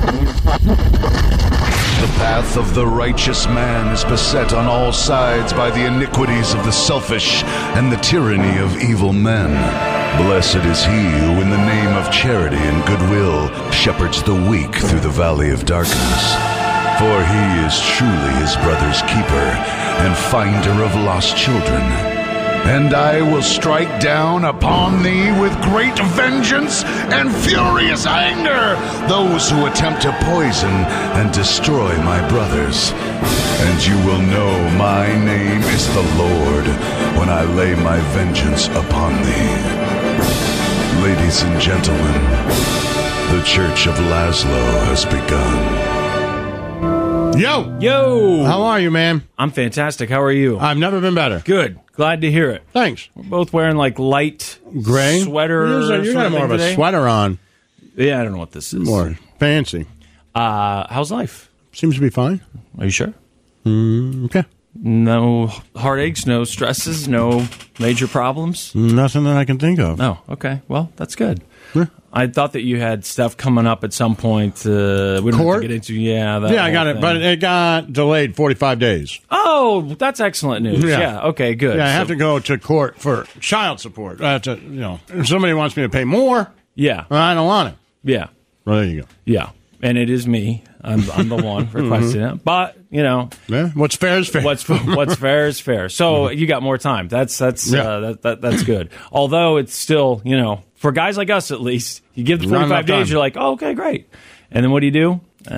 The path of the righteous man is beset on all sides by the iniquities of the selfish and the tyranny of evil men. Blessed is he who in the name of charity and goodwill shepherds the weak through the valley of darkness. For he is truly his brother's keeper and finder of lost children. And I will strike down upon thee with great vengeance and furious anger those who attempt to poison and destroy my brothers. And you will know my name is the Lord when I lay my vengeance upon thee. Ladies and gentlemen, the Church of Laszlo has begun. Yo! How are you, man? I'm fantastic. How are you? I've never been better. Good. Glad to hear it. Thanks. We're both wearing like light gray sweater. You got more of a sweater on. Yeah, I don't know what this is. More fancy. How's life? Seems to be fine. Are you sure? Okay. No heartaches, no stresses, no major problems? Nothing that I can think of. Oh, okay. Well, that's good. Yeah. I thought that you had stuff coming up at some point. We don't have to get into. I got it, but it got delayed 45 days. Oh, that's excellent news. Yeah. Okay, good. Yeah, I have to go to court for child support. I have to, if somebody wants me to pay more, yeah, I don't want it. Yeah. Well, there you go. Yeah. And it is me. I'm the one requesting it. But, yeah, what's fair is fair. What's fair is fair. So you got more time. That's good. Although it's still, for guys like us at least, you give the 45 days, you're like, oh, okay, great. And then what do?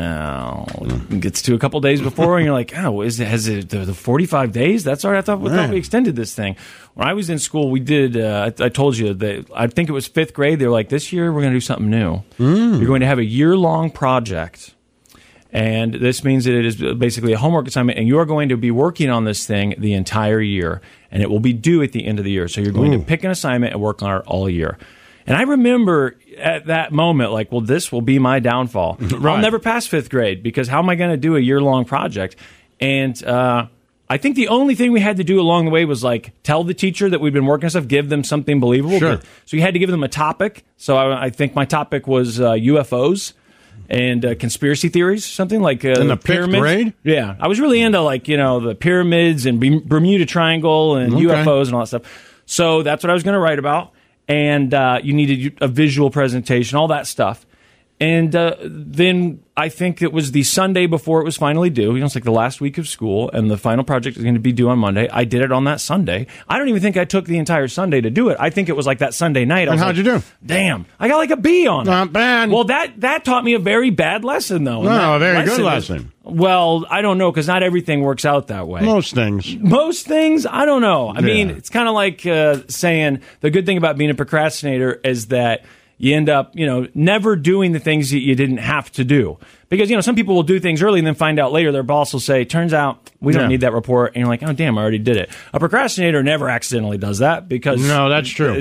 It gets to a couple days before, and you're like, oh, has it the 45 days? That's all right. I thought we extended this thing. When I was in school, we did, I told you, that I think it was 5th grade. They were like, this year we're going to do something new. You're going to have a year-long project. And this means that it is basically a homework assignment, and you're going to be working on this thing the entire year, and it will be due at the end of the year. So you're going to pick an assignment and work on it all year. And I remember at that moment, like, well, this will be my downfall. Right. I'll never pass 5th grade because how am I going to do a year-long project? And I think the only thing we had to do along the way was, like, tell the teacher that we'd been working on stuff, give them something believable. Sure. So you had to give them a topic. So I think my topic was UFOs. And conspiracy theories, something like in the pyramids. 5th grade? Yeah. I was really into, like, the pyramids and Bermuda Triangle and UFOs and all that stuff. So that's what I was going to write about. And you needed a visual presentation, all that stuff. And then I think it was the Sunday before it was finally due. It's like the last week of school, and the final project is going to be due on Monday. I did it on that Sunday. I don't even think I took the entire Sunday to do it. I think it was like that Sunday night. And how'd you do? Damn, I got like a B on it. Not bad. Well, that taught me a very bad lesson, though. No, a very good lesson. Well, I don't know, because not everything works out that way. Most things, I don't know. I mean, it's kind of like saying the good thing about being a procrastinator is that you end up, never doing the things that you didn't have to do. Because, some people will do things early and then find out later their boss will say, turns out we don't need that report. And you're like, oh, damn, I already did it. A procrastinator never accidentally does that because... No, that's true.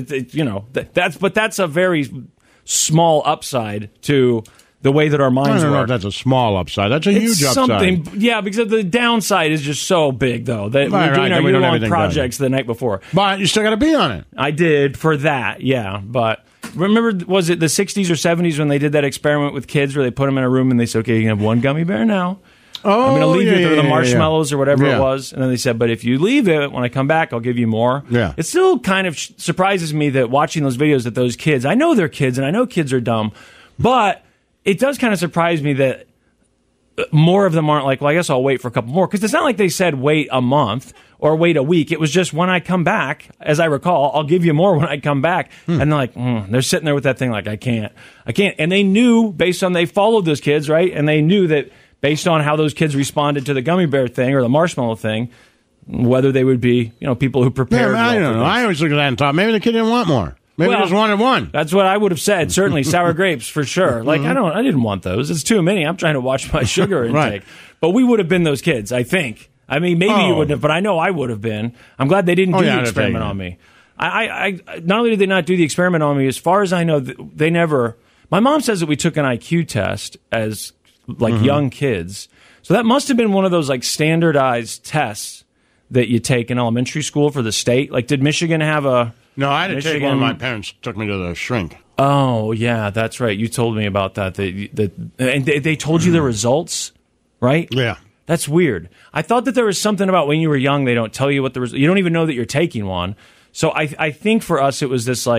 That's a very small upside to the way that our minds work. I don't know if that's a small upside. That's a huge upside. Yeah, because the downside is just so big, though, that we're doing our year-long projects the night before. But you still got to be on it. I did for that, yeah, but... Remember, was it the 60s or 70s when they did that experiment with kids where they put them in a room and they said, okay, you can have one gummy bear now. I'm going to leave you with the marshmallows or whatever it was. And then they said, but if you leave it, when I come back, I'll give you more. Yeah. It still kind of surprises me that watching those videos that those kids, I know they're kids and I know kids are dumb, but it does kind of surprise me that more of them aren't like, well, I guess I'll wait for a couple more. Because it's not like they said wait a month or wait a week. It was just when I come back, as I recall, I'll give you more when I come back. And they're like, they're sitting there with that thing like, I can't. And they knew they followed those kids, right? And they knew that based on how those kids responded to the gummy bear thing or the marshmallow thing, whether they would be, people who prepared. Yeah, I don't know. I always looked at that and thought, maybe the kid didn't want more. Maybe he just wanted one. That's what I would have said. Certainly sour grapes for sure. Like I didn't want those. It's too many. I'm trying to watch my sugar intake. Right. But we would have been those kids, I think. I mean, maybe you wouldn't have, but I know I would have been. I'm glad they didn't do the experiment on me. I not only did they not do the experiment on me, as far as I know, they never. My mom says that we took an IQ test as like young kids, so that must have been one of those like standardized tests that you take in elementary school for the state. Like, did Michigan have a? No, I had to take one. My parents took me to the shrink. Oh, yeah, that's right. You told me about that. And they told you the results, right? Yeah. That's weird. I thought that there was something about when you were young, they don't tell you what the result. You don't even know that you're taking one. So I think for us, it was this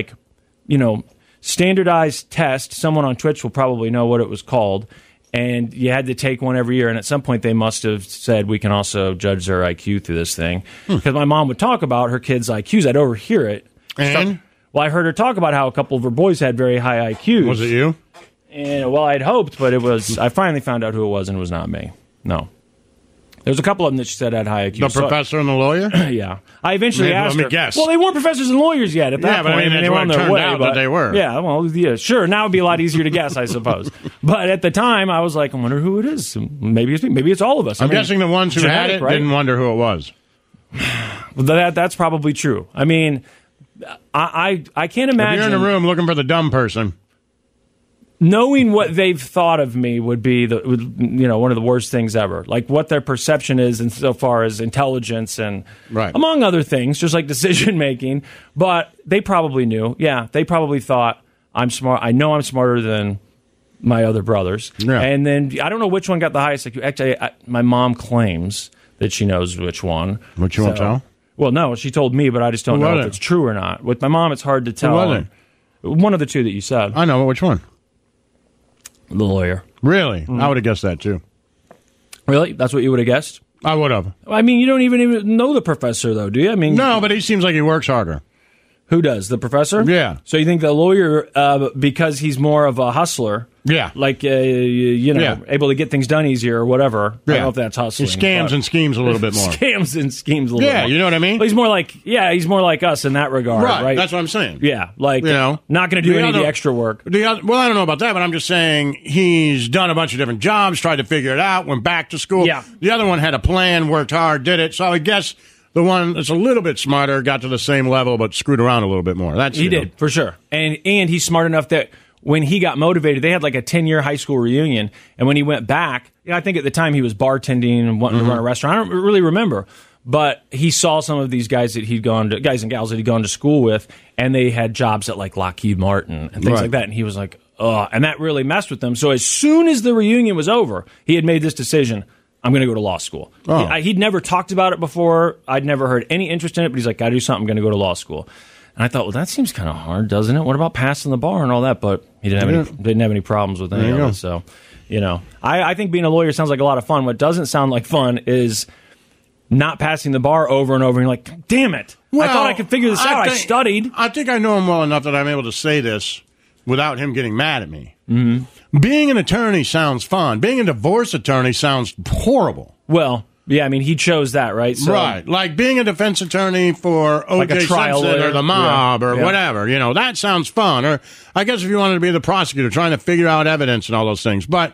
standardized test. Someone on Twitch will probably know what it was called. And you had to take one every year. And at some point, they must have said, we can also judge their IQ through this thing. Because my mom would talk about her kids' IQs. I'd overhear it. And? Well, I heard her talk about how a couple of her boys had very high IQs. Was it you? And, well, I'd hoped, but it was. I finally found out who it was, and it was not me. No. There's a couple of them that she said had high IQs. The professor and the lawyer? Yeah. I eventually asked her. Let me guess. Well, they weren't professors and lawyers yet at that point. But I mean, they were on their way. Out that they were. Yeah, well, yeah, sure. Now it would be a lot easier to guess, I suppose. But at the time, I was like, I wonder who it is. Maybe it's me. Maybe it's all of us. I'm guessing the ones who had it didn't wonder who it was. Well, that's probably true. I mean, I can't imagine. If you're in a room looking for the dumb person. Knowing what they've thought of me would be one of the worst things ever. Like what their perception is insofar as intelligence and among other things, just like decision making. But they probably knew. Yeah, they probably thought I'm smart. I know I'm smarter than my other brothers. Yeah. And then I don't know which one got the highest IQ. Actually, my mom claims that she knows which one. Which you won't tell? Well, no, she told me, but I just don't know if it's true or not. With my mom, it's hard to tell. Who was it? One of the two that you said. I know. Which one? The lawyer. Really? I would have guessed that, too. Really? That's what you would have guessed? I would have. I mean, you don't even know the professor, though, do you? I mean, no, but he seems like he works harder. Who does? The professor? Yeah. So you think the lawyer, because he's more of a hustler, like, able to get things done easier or whatever. Yeah. I don't know if that's hustling. He scams and schemes a little bit more. Scams and schemes a little bit more. Yeah, you know what I mean? But he's more like us in that regard, right? That's what I'm saying. Yeah, like, not going to do any of the extra work. Well, I don't know about that, but I'm just saying he's done a bunch of different jobs, tried to figure it out, went back to school. Yeah. The other one had a plan, worked hard, did it. So I guess the one that's a little bit smarter got to the same level, but screwed around a little bit more. He did, for sure. And he's smart enough that when he got motivated, they had like a 10-year high school reunion. And when he went back, I think at the time he was bartending and wanting to run a restaurant. I don't really remember. But he saw some of these guys and gals that he'd gone to school with, and they had jobs at like Lockheed Martin and things like that. And he was like, ugh. And that really messed with him. So as soon as the reunion was over, he had made this decision. I'm going to go to law school. Oh. He'd never talked about it before. I'd never heard any interest in it, but he's like, got to do something. I'm going to go to law school. And I thought, well, that seems kind of hard, doesn't it? What about passing the bar and all that? But he didn't have any problems with any of it. So, I think being a lawyer sounds like a lot of fun. What doesn't sound like fun is not passing the bar over and over. And you're like, damn it. I thought I could figure this out. I studied. I think I know him well enough that I'm able to say this without him getting mad at me. Mm-hmm. Being an attorney sounds fun. Being a divorce attorney sounds horrible. Well, yeah, I mean, he chose that, right? So, right. Like being a defense attorney for O.J. Simpson or the mob or whatever. That sounds fun. Or I guess if you wanted to be the prosecutor, trying to figure out evidence and all those things. But,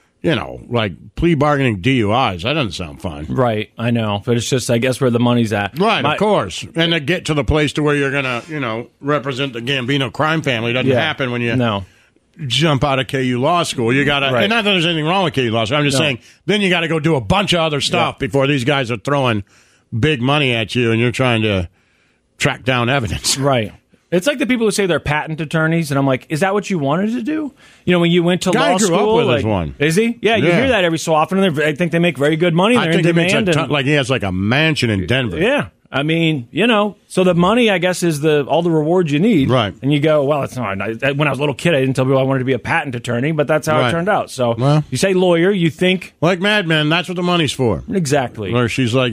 like plea bargaining DUIs, that doesn't sound fun. Right. I know. But it's just, I guess, where the money's at. Right, of course. And to get to the place to where you're going to, represent the Gambino crime family doesn't happen when you... No. Jump out of KU Law School. You got to, and not that there's anything wrong with KU Law School. I'm just saying, then you got to go do a bunch of other stuff before these guys are throwing big money at you and you're trying to track down evidence. Right. It's like the people who say they're patent attorneys, and I'm like, is that what you wanted to do? When you went to law school, grew up with one. Is he? Yeah, you hear that every so often. And I think they make very good money. They're in demand. Like he has like a mansion in Denver. Yeah. I mean, so the money, I guess, is all the rewards you need. Right. And you go, well, it's not. When I was a little kid, I didn't tell people I wanted to be a patent attorney, but that's how it turned out. So you say lawyer, you think. Like Mad Men, that's what the money's for. Exactly. Or she's like,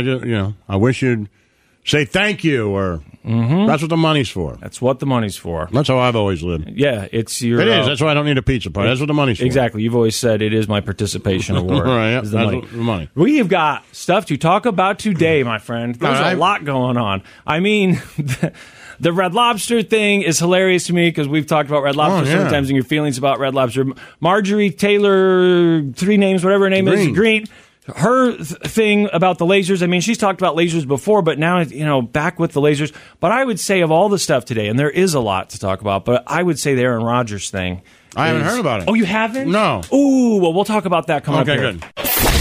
I wish you'd say thank you, or that's what the money's for. That's what the money's for. That's how I've always lived. Yeah, it's your... It is. That's why I don't need a pizza party. That's what the money's for. Exactly. You've always said it is my participation award. Right, yeah, that's the money. We have got stuff to talk about today, my friend. There's a lot going on. I mean... The Red Lobster thing is hilarious to me because we've talked about Red Lobster sometimes and your feelings about Red Lobster. Marjorie Taylor, 3 names, whatever her name is, Green. Her thing about the lasers, I mean, she's talked about lasers before, but now, back with the lasers. But I would say of all the stuff today, and there is a lot to talk about, but I would say the Aaron Rodgers thing. I haven't heard about it. Oh, you haven't? No. Ooh, well, we'll talk about that coming up here. Okay, good.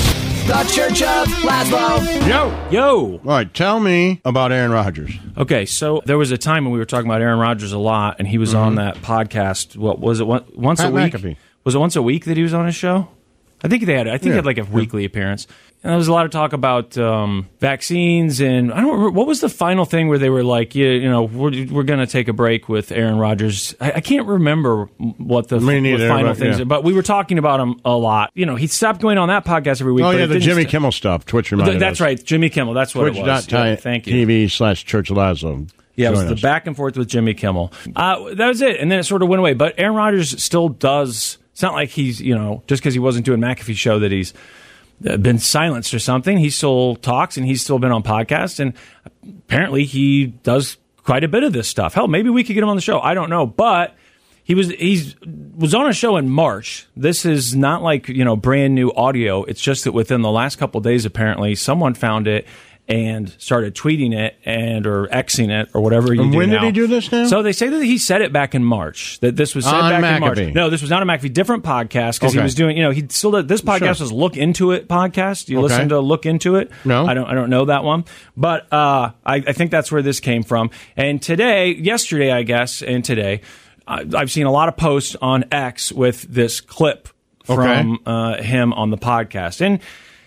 The Church of Laszlo. Yo. All right, tell me about Aaron Rodgers. Okay, so there was a time when we were talking about Aaron Rodgers a lot, and he was on that podcast. What was it? Once Pat a week? McAfee. Was it once a week that he was on his show? I think he had like a weekly appearance. And there was a lot of talk about vaccines, and I don't remember what was the final thing where they were like, we're going to take a break with Aaron Rodgers. I can't remember what the final things are, but we were talking about him a lot. He stopped going on that podcast every week. Oh yeah, the Jimmy Kimmel stuff. Twitch reminded us. That's right, Jimmy Kimmel. That's what it was. Thank you. TV/Church of Laszlo. Yeah, it was the back and forth with Jimmy Kimmel. That was it, and then it sort of went away. But Aaron Rodgers still does. It's not like he's, just because he wasn't doing McAfee show that he's been silenced or something. He still talks, and he's still been on podcasts, and apparently he does quite a bit of this stuff. Hell, maybe we could get him on the show. I don't know, but he was on a show in March. This is not like, brand new audio. It's just that within the last couple of days, apparently, someone found it and started tweeting it or Xing it or whatever you do now. When did he do this now? So they say that he said it back in March, that this was said back in March. No, this was not a McAfee, different podcast, because he was doing, he still did, this podcast was Look Into It podcast. You listen to Look Into It? No. I don't know that one. But I think that's where this came from. And yesterday, I guess, and today, I've seen a lot of posts on X with this clip from him on the podcast. And,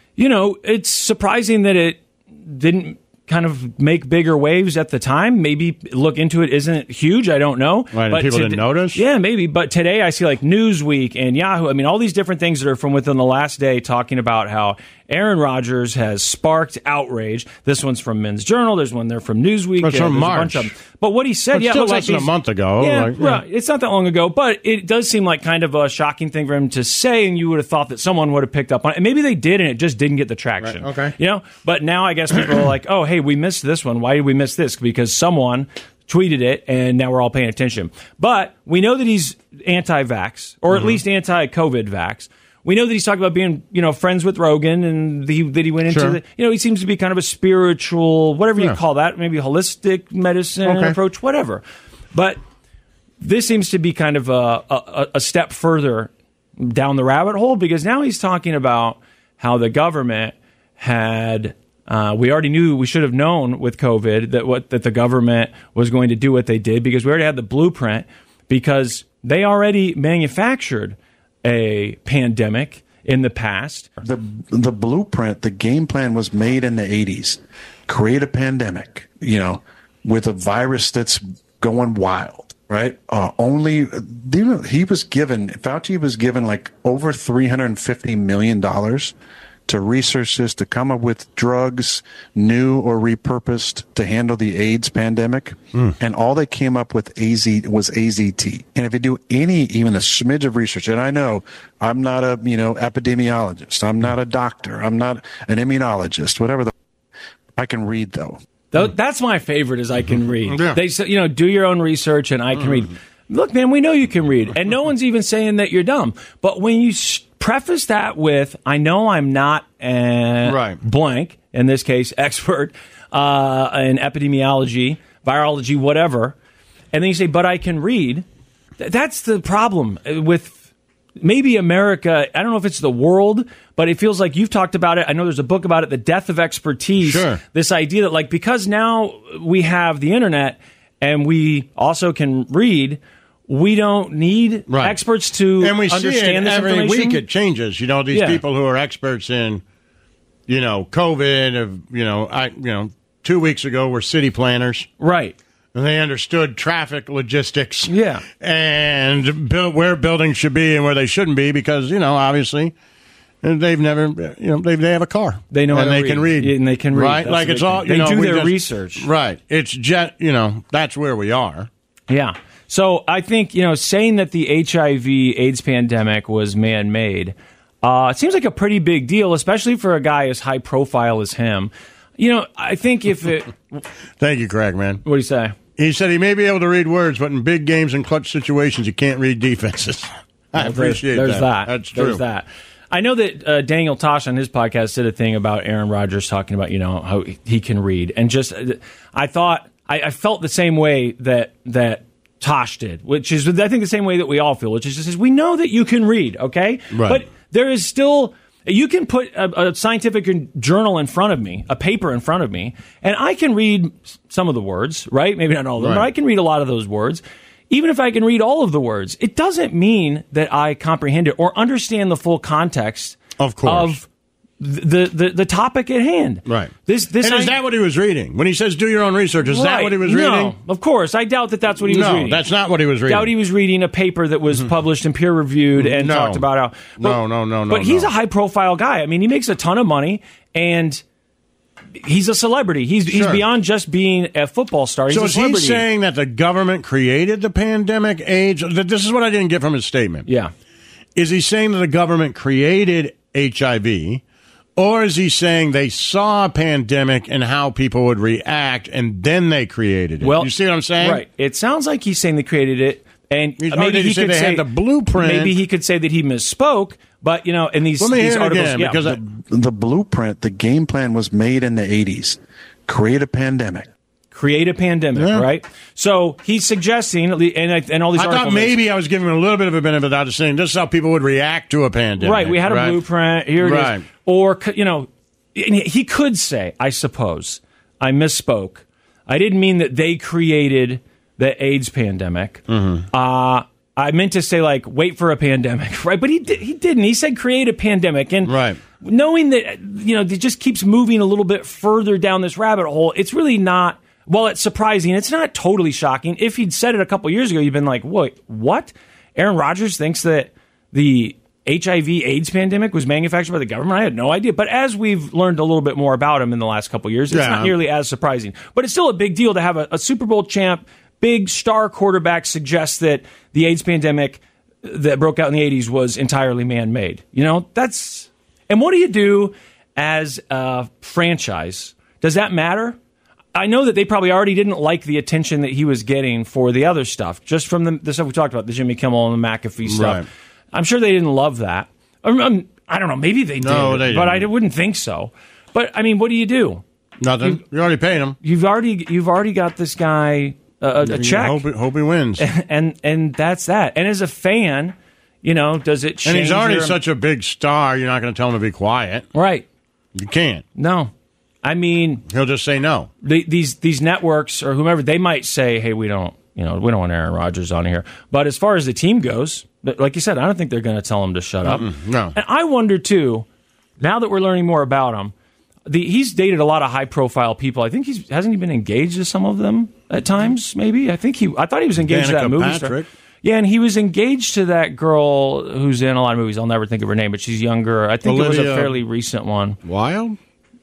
it's surprising that it didn't kind of make bigger waves at the time. Maybe Look Into It isn't huge. I don't know. Right, but people didn't notice? Yeah, maybe. But today I see like Newsweek and Yahoo. I mean, all these different things that are from within the last day talking about how Aaron Rodgers has sparked outrage. This one's from Men's Journal. There's one there from Newsweek. It's from March. A bunch of them. But what he said, it's still less than a month ago. Yeah, it's not that long ago, but it does seem like kind of a shocking thing for him to say, and you would have thought that someone would have picked up on it. And maybe they did, and it just didn't get the traction. Right, okay. But now I guess people are like, oh, hey, we missed this one. Why did we miss this? Because someone tweeted it, and now we're all paying attention. But we know that he's anti-vax, or at least anti-COVID vax. We know that he's talking about being, friends with Rogan, and that he went into he seems to be kind of a spiritual, whatever you call that, maybe holistic medicine approach, whatever. But this seems to be kind of a step further down the rabbit hole, because now he's talking about how the government had, we already knew, we should have known with COVID that the government was going to do what they did, because we already had the blueprint, because they already manufactured a pandemic in the past. The blueprint, the game plan was made in the 80s. Create a pandemic, with a virus that's going wild, right? Fauci was given like over $350 million to research this, to come up with drugs, new or repurposed, to handle the AIDS pandemic. And all they came up with was AZT. And if you do even a smidge of research, and I know I'm not a, epidemiologist, I'm not a doctor, I'm not an immunologist, whatever I can read though. That's my favorite, is I can read. Yeah. They say, do your own research and I can read. Look, man, we know you can read, and no one's even saying that you're dumb. But when you preface that with, I know I'm not blank, in this case, expert in epidemiology, virology, whatever, and then you say, but I can read, that's the problem with maybe America. I don't know if it's the world, but it feels like you've talked about it. I know there's a book about it, The Death of Expertise. Sure. This idea that, like, because now we have the internet and we also can read, we don't need experts to and we understand see it this every information. week it changes. These people who are experts in, COVID, 2 weeks ago were city planners. Right. And they understood traffic logistics. Yeah. And where buildings should be and where they shouldn't be, because, obviously they've never, they have a car. They know and how to they can read. And they can read. Right? That's like it's all, they do their research. Right. It's that's where we are. Yeah. So I think, saying that the HIV/AIDS pandemic was man-made, it seems like a pretty big deal, especially for a guy as high profile as him. I think if it... Thank you, Craig, man. What do you say? He said he may be able to read words, but in big games and clutch situations, you can't read defenses. I appreciate that. There's that. That's true. There's that. I know that Daniel Tosh on his podcast did a thing about Aaron Rodgers talking about, how he can read. And just, I thought, I felt the same way that Tosh did, which is, I think, the same way that we all feel, which is just, we know that you can read, okay? Right. But there is still, You can put a scientific journal in front of me, a paper in front of me, and I can read some of the words, right? Maybe not all of them, but I can read a lot of those words. Even if I can read all of the words, it doesn't mean that I comprehend it or understand the full context of the topic at hand. Right. Is that what he was reading? When he says do your own research, is that what he was reading? No, of course. I doubt that that's what he was reading. No, that's not what he was reading. I doubt he was reading a paper that was published and peer-reviewed and talked about how... No. But he's a high-profile guy. I mean, he makes a ton of money, and he's a celebrity. He's beyond just being a football star. He's a celebrity. So is he saying that the government created the pandemic AIDS? This is what I didn't get from his statement. Yeah. Is he saying that the government created HIV... Or is he saying they saw a pandemic and how people would react, and then they created it? Well, you see what I'm saying? Right. It sounds like he's saying they created it, and maybe he could say had the blueprint. Maybe he could say that he misspoke, but in these articles, because the blueprint, the game plan was made in the 80s. Create a pandemic. Right? So he's suggesting, and all these articles... I thought maybe I was giving him a little bit of a benefit out of saying this is how people would react to a pandemic. Right, we had a blueprint, here it is. Or, he could say, I suppose, I misspoke. I didn't mean that they created the AIDS pandemic. I meant to say, wait for a pandemic, right? But he didn't. He said create a pandemic. And knowing that, it just keeps moving a little bit further down this rabbit hole, it's really not... Well, it's surprising. It's not totally shocking. If he'd said it a couple years ago, you'd been like, wait, what? Aaron Rodgers thinks that the HIV/AIDS pandemic was manufactured by the government? I had no idea. But as we've learned a little bit more about him in the last couple years, it's not nearly as surprising. But it's still a big deal to have a Super Bowl champ, big star quarterback suggest that the AIDS pandemic that broke out in the 80s was entirely man-made. That's... And what do you do as a franchise? Does that matter? I know that they probably already didn't like the attention that he was getting for the other stuff, just from the stuff we talked about, the Jimmy Kimmel and the McAfee stuff. Right. I'm sure they didn't love that. I don't know. Maybe they did, but I wouldn't think so. But, I mean, what do you do? Nothing. You already paid him. You've already got this guy a check. Hope he wins. And that's that. And as a fan, does it change? And he's already such a big star, you're not going to tell him to be quiet. Right. You can't. No. I mean, he'll just say no. These networks or whomever, they might say, "Hey, we don't want Aaron Rodgers on here." But as far as the team goes, like you said, I don't think they're going to tell him to shut up. No. And I wonder too. Now that we're learning more about him, he's dated a lot of high-profile people. I think hasn't he been engaged to some of them at times? Maybe I thought he was engaged to that movie star. Yeah, and he was engaged to that girl who's in a lot of movies. I'll never think of her name, but she's younger. I think it was a fairly recent one. Wilde?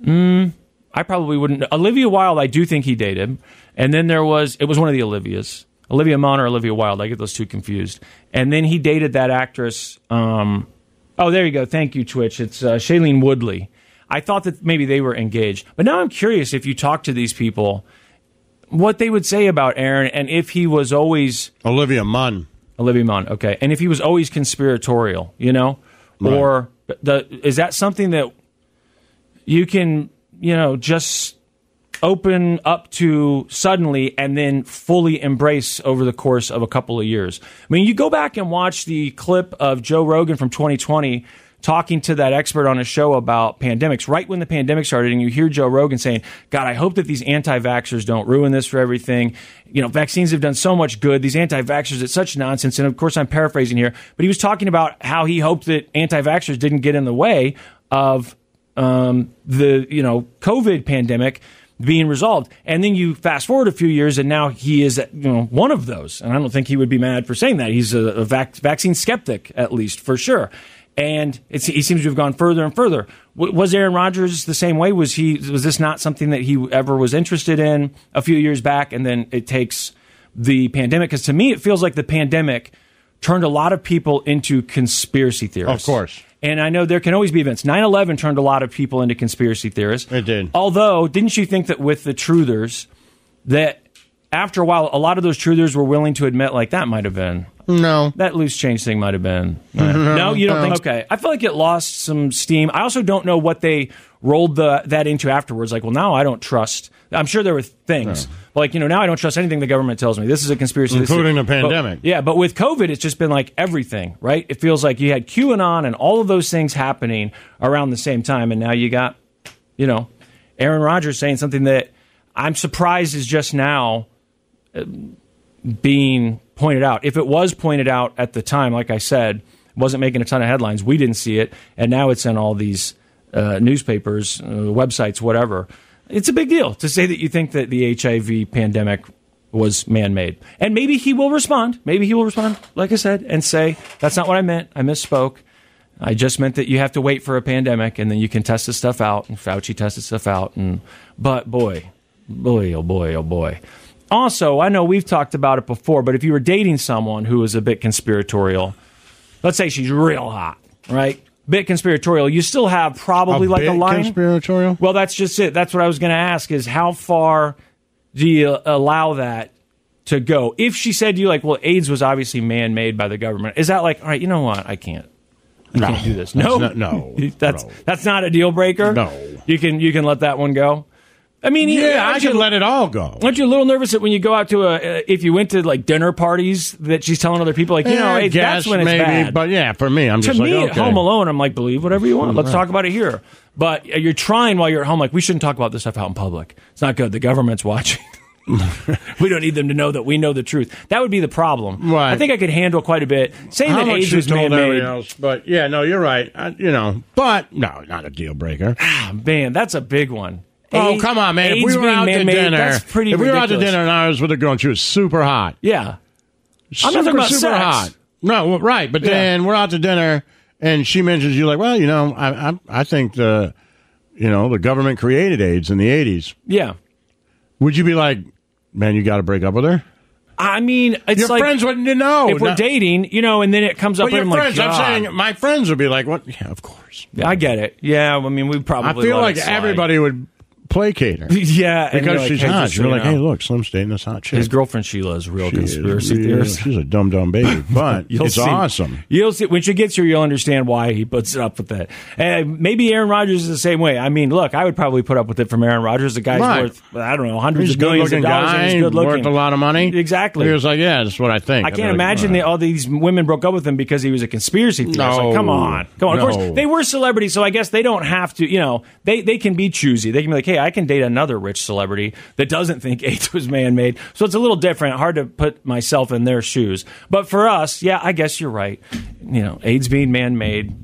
I probably wouldn't. Olivia Wilde, I do think he dated. And then it was one of the Olivias. Olivia Munn or Olivia Wilde. I get those two confused. And then he dated that actress. Oh, there you go. Thank you, Twitch. It's Shailene Woodley. I thought that maybe they were engaged. But now I'm curious if you talk to these people, what they would say about Aaron and if he was always... Olivia Munn, okay. And if he was always conspiratorial, Right. Or is that something that you can... just open up to suddenly and then fully embrace over the course of a couple of years. I mean, you go back and watch the clip of Joe Rogan from 2020 talking to that expert on a show about pandemics, right when the pandemic started, and you hear Joe Rogan saying, God, I hope that these anti-vaxxers don't ruin this for everything. Vaccines have done so much good. These anti-vaxxers, it's such nonsense. And of course, I'm paraphrasing here, but he was talking about how he hoped that anti-vaxxers didn't get in the way of the COVID pandemic being resolved. And then you fast forward a few years, and now he is one of those. And I don't think he would be mad for saying that. He's a vaccine skeptic, at least, for sure. And he seems to have gone further and further. Was Aaron Rodgers the same way? Was this not something that he ever was interested in a few years back? And then it takes the pandemic, because to me it feels like the pandemic turned a lot of people into conspiracy theorists. Of course. And I know there can always be events. 9/11 turned a lot of people into conspiracy theorists. It did. Although, didn't you think that with the truthers, that after a while, a lot of those truthers were willing to admit, like, that might have been. No. That loose change thing might have been. No, you don't think? Okay. I feel like it lost some steam. I also don't know what they rolled that into afterwards. Like, well, now I don't trust. I'm sure there were things. Like, now I don't trust anything the government tells me. This is a conspiracy. Including the pandemic. But with COVID, it's just been like everything, right? It feels like you had QAnon and all of those things happening around the same time. And now you got, Aaron Rodgers saying something that I'm surprised is just now being pointed out. If it was pointed out at the time, like I said, wasn't making a ton of headlines. We didn't see it, and now it's in all these newspapers, websites, whatever. It's a big deal to say that you think that the HIV pandemic was man-made. And maybe he will respond. Like I said, and say, that's not what I meant. I misspoke. I just meant that you have to wait for a pandemic, and then you can test this stuff out, and Fauci tested stuff out. But boy, oh boy. Also, I know we've talked about it before, but if you were dating someone who was a bit conspiratorial, let's say she's real hot, right? Bit conspiratorial, you still have probably like a line. Conspiratorial? Well, that's just it. That's what I was going to ask is how far do you allow that to go? If she said to you, like, well, AIDS was obviously man-made by the government, is that like, all right, you know what? I can't do this. No. That's not a deal breaker? No. You can let that one go? I mean, I can let it all go. Aren't you a little nervous that when you go out to if you went to like dinner parties that she's telling other people like, that's when it's maybe, bad. But yeah, for me, I'm just like, okay. At Home Alone, I'm like, believe whatever you want. Let's talk about it here. But you're trying while you're at home, like, we shouldn't talk about this stuff out in public. It's not good. The government's watching. We don't need them to know that we know the truth. That would be the problem. Right. I think I could handle quite a bit. Saying that AIDS was man-made. But yeah, no, you're right. But no, not a deal breaker. Man, that's a big one. Oh, come on, man. If we were out to dinner, that's pretty ridiculous. We were out to dinner and I was with a girl and she was super hot. Yeah. I'm not talking about super sex. Hot. No, right. But then we're out to dinner and she mentions you like, well, I think the government created AIDS in the 80s. Yeah. Would you be like, man, you got to break up with her? I mean, it's your like friends wouldn't know. If we're dating, and then it comes up. But your and friends, like, I'm saying, my friends would be like, "What? Yeah, of course." Yeah, I get it. Yeah, I mean, we probably. I feel like everybody would placate her. Yeah, because like, she's hot. You're like, hey, look, Slim's dating this hot chick. His girlfriend Sheila is a real conspiracy theorist. She's a dumb baby, but it's awesome. You'll see when she gets here. You'll understand why he puts it up with that. And maybe Aaron Rodgers is the same way. I mean, look, I would probably put up with it from Aaron Rodgers. The guy's worth, I don't know, hundreds of millions of dollars. Guy, and he's good looking, worth a lot of money. Exactly. He was like, yeah, that's what I think. I can't imagine all these women broke up with him because he was a conspiracy theorist. No, like, come on. Of course, they were celebrities, so I guess they don't have to. They can be choosy. They can be like, hey, I can date another rich celebrity that doesn't think AIDS was man-made. So it's a little different. Hard to put myself in their shoes. But for us, yeah, I guess you're right. AIDS being man-made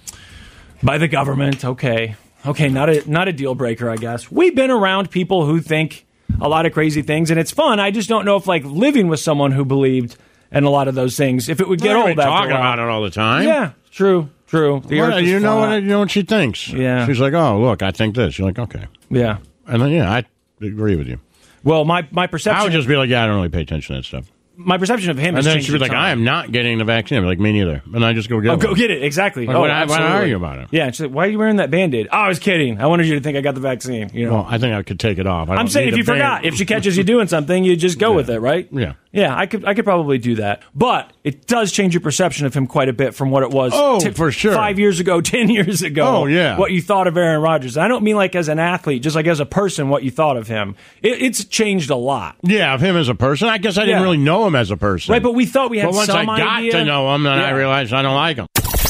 by the government. Okay, not a deal breaker, I guess. We've been around people who think a lot of crazy things, and it's fun. I just don't know if like living with someone who believed in a lot of those things, if it would get old. Talking about it all the time. Yeah, true. You know what she thinks. Yeah, she's like, oh, look, I think this. You're like, okay. Yeah, and then I agree with you. Well, my perception. I would just be like, yeah, I don't really pay attention to that stuff. My perception of him and has then changed. she'd be like, I am not getting the vaccine. I'm like, me neither. And I just go get it. Go get it. Exactly. Like, why are you about it? Yeah. She's like, why are you wearing that Band-Aid? Oh, I was kidding. I wanted you to think I got the vaccine. Well, I think I could take it off. I'm saying if you forgot, if she catches you doing something, you just go with it, right? Yeah. Yeah, I could probably do that. But it does change your perception of him quite a bit from what it was for sure. 5 years ago, 10 years ago. Oh, yeah. What you thought of Aaron Rodgers. I don't mean like as an athlete, just like as a person, what you thought of him. It's changed a lot. Yeah, of him as a person. I guess I didn't really know him as a person. Right, but we thought we had some idea. But once I got to know him, then I realized I don't like him.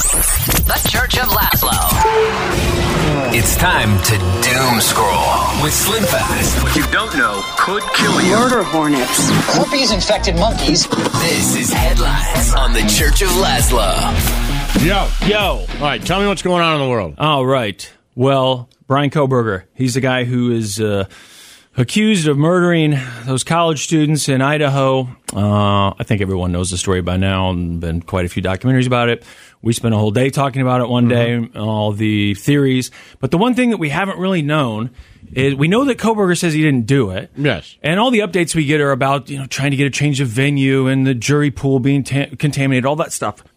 The Church of Laszlo. It's time to doom scroll with Slim Fast. What you don't know could kill you. Murder hornets. Herpes-infected monkeys. This is Headlines on the Church of Laszlo. Yo. All right, tell me what's going on in the world. All right. Well, Brian Kohberger, he's the guy who is accused of murdering those college students in Idaho. I think everyone knows the story by now, and been quite a few documentaries about it. We spent a whole day talking about it one day, all the theories. But the one thing that we haven't really known is we know that Kohberger says he didn't do it. Yes. And all the updates we get are about, trying to get a change of venue and the jury pool being contaminated, all that stuff.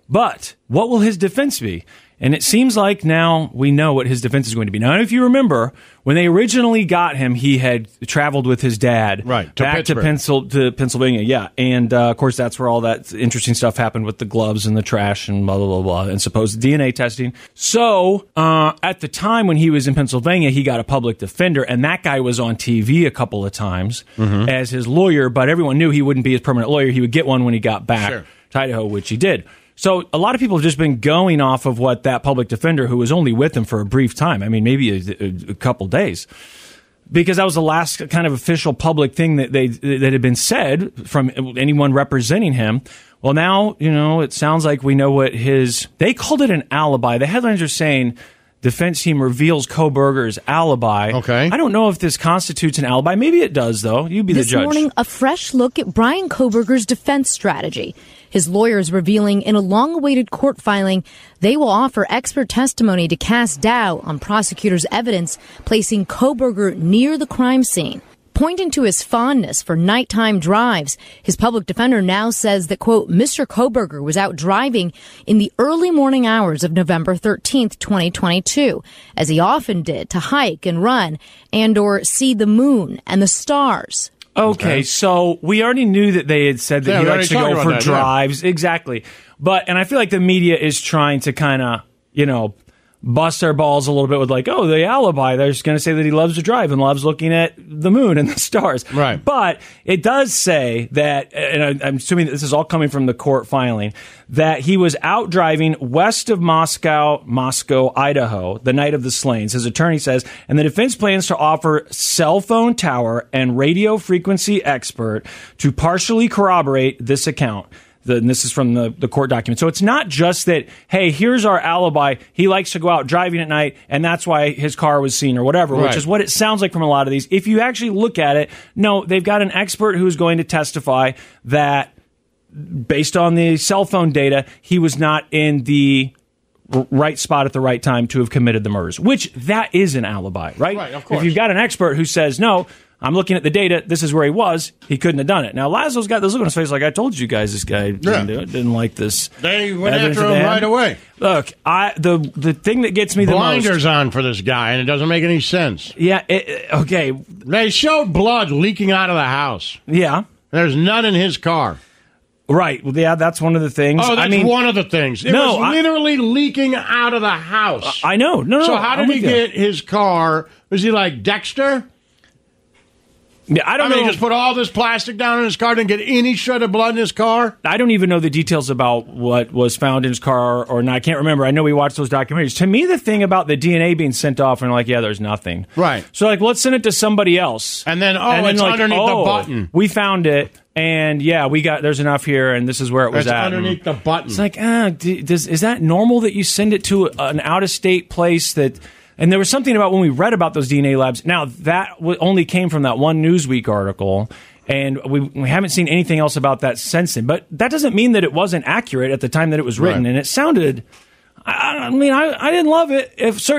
But what will his defense be? And it seems like now we know what his defense is going to be. Now, if you remember, when they originally got him, he had traveled with his dad back to Pennsylvania. Yeah. And, of course, that's where all that interesting stuff happened with the gloves and the trash and blah, blah, blah, blah, and supposed DNA testing. So at the time when he was in Pennsylvania, he got a public defender, and that guy was on TV a couple of times as his lawyer, but everyone knew he wouldn't be his permanent lawyer. He would get one when he got back to Idaho, which he did. So a lot of people have just been going off of what that public defender, who was only with him for a brief time, I mean, maybe a couple days, because that was the last kind of official public thing that had been said from anyone representing him. Well, now, it sounds like we know what they called it an alibi. The headlines are saying defense team reveals Kohberger's alibi. Okay. I don't know if this constitutes an alibi. Maybe it does, though. You be the judge. This morning, a fresh look at Bryan Kohberger's defense strategy. His lawyers revealing in a long-awaited court filing they will offer expert testimony to cast doubt on prosecutors' evidence placing Kohberger near the crime scene. Pointing to his fondness for nighttime drives, his public defender now says that, quote, Mr. Kohberger was out driving in the early morning hours of November 13th, 2022, as he often did, to hike and run and or see the moon and the stars. Okay, so we already knew that they had said that he likes to go for drives. Yeah. Exactly. And I feel like the media is trying to kind of, bust their balls a little bit with like, oh, the alibi. They're just going to say that he loves to drive and loves looking at the moon and the stars. Right. But it does say that, and I'm assuming that this is all coming from the court filing, that he was out driving west of Moscow, Idaho, the night of the slayings, his attorney says, and the defense plans to offer cell phone tower and radio frequency expert to partially corroborate this account. And this is from the court document. So it's not just that, hey, here's our alibi. He likes to go out driving at night, and that's why his car was seen or whatever, which is what it sounds like from a lot of these. If you actually look at it, no, they've got an expert who's going to testify that based on the cell phone data, he was not in the right spot at the right time to have committed the murders, which that is an alibi, right? Right, of course. If you've got an expert who says, no, I'm looking at the data. This is where he was. He couldn't have done it. Now, Laszlo's got this look on his face like, I told you guys this guy didn't do it. Didn't like this. They went after him right away. Look, the thing that gets me the blinders on for this guy, and it doesn't make any sense. Yeah, okay. They showed blood leaking out of the house. Yeah. There's none in his car. Right. Well, yeah, that's one of the things. Oh, that's one of the things. It was literally leaking out of the house. I know. No. So how did he get his car? Was he like Dexter? Yeah, I don't know. He just put all this plastic down in his car, didn't get any shred of blood in his car? I don't even know the details about what was found in his car or not. I can't remember. I know we watched those documentaries. To me, the thing about the DNA being sent off and there's nothing. Right. So let's send it to somebody else. And then, it's underneath the button. We found it. And there's enough here, and this is where it was at. Underneath the button. It's like, is that normal that you send it to an out-of-state place that? And there was something about when we read about those DNA labs. Now that only came from that one Newsweek article, and we haven't seen anything else about that since then. But that doesn't mean that it wasn't accurate at the time that it was written, and it sounded. I didn't love it.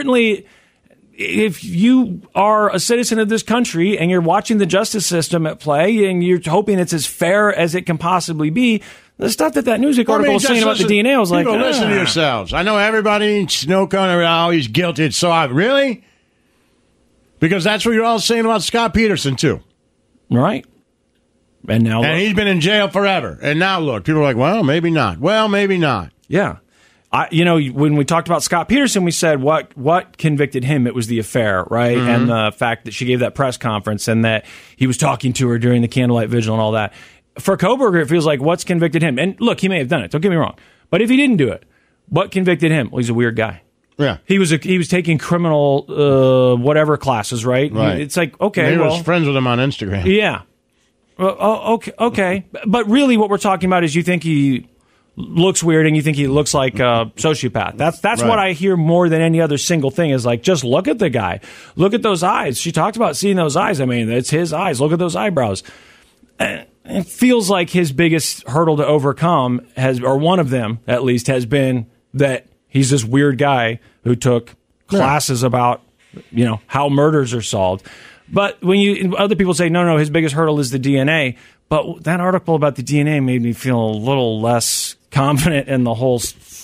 If you are a citizen of this country and you're watching the justice system at play and you're hoping it's as fair as it can possibly be, the stuff that Newsweek article was saying about the DNA, I was like, listen to yourselves. I know everybody, Snow Cone, he's guilty. It's so obvious. Really? Because that's what you're all saying about Scott Peterson, too. Right. And now he's been in jail forever. And now look, people are like, well, maybe not. Well, maybe not. Yeah. When we talked about Scott Peterson, we said what convicted him? It was the affair, right? Mm-hmm. And the fact that she gave that press conference and that he was talking to her during the candlelight vigil and all that. For Kohberger, it feels like what's convicted him? And look, he may have done it. Don't get me wrong. But if he didn't do it, what convicted him? Well, he's a weird guy. Yeah. He was taking criminal whatever classes, right? Right. It's like, okay, he was friends with him on Instagram. Yeah. Well, okay. But really what we're talking about is you think he looks weird and you think he looks like a sociopath. That's right. What I hear more than any other single thing is like, just look at the guy. Look at those eyes. She talked about seeing those eyes. I mean, it's his eyes. Look at those eyebrows. It feels like his biggest hurdle to overcome or one of them at least, has been that he's this weird guy who took classes about, how murders are solved. But when other people say, no, his biggest hurdle is the DNA. But that article about the DNA made me feel a little less confident in the whole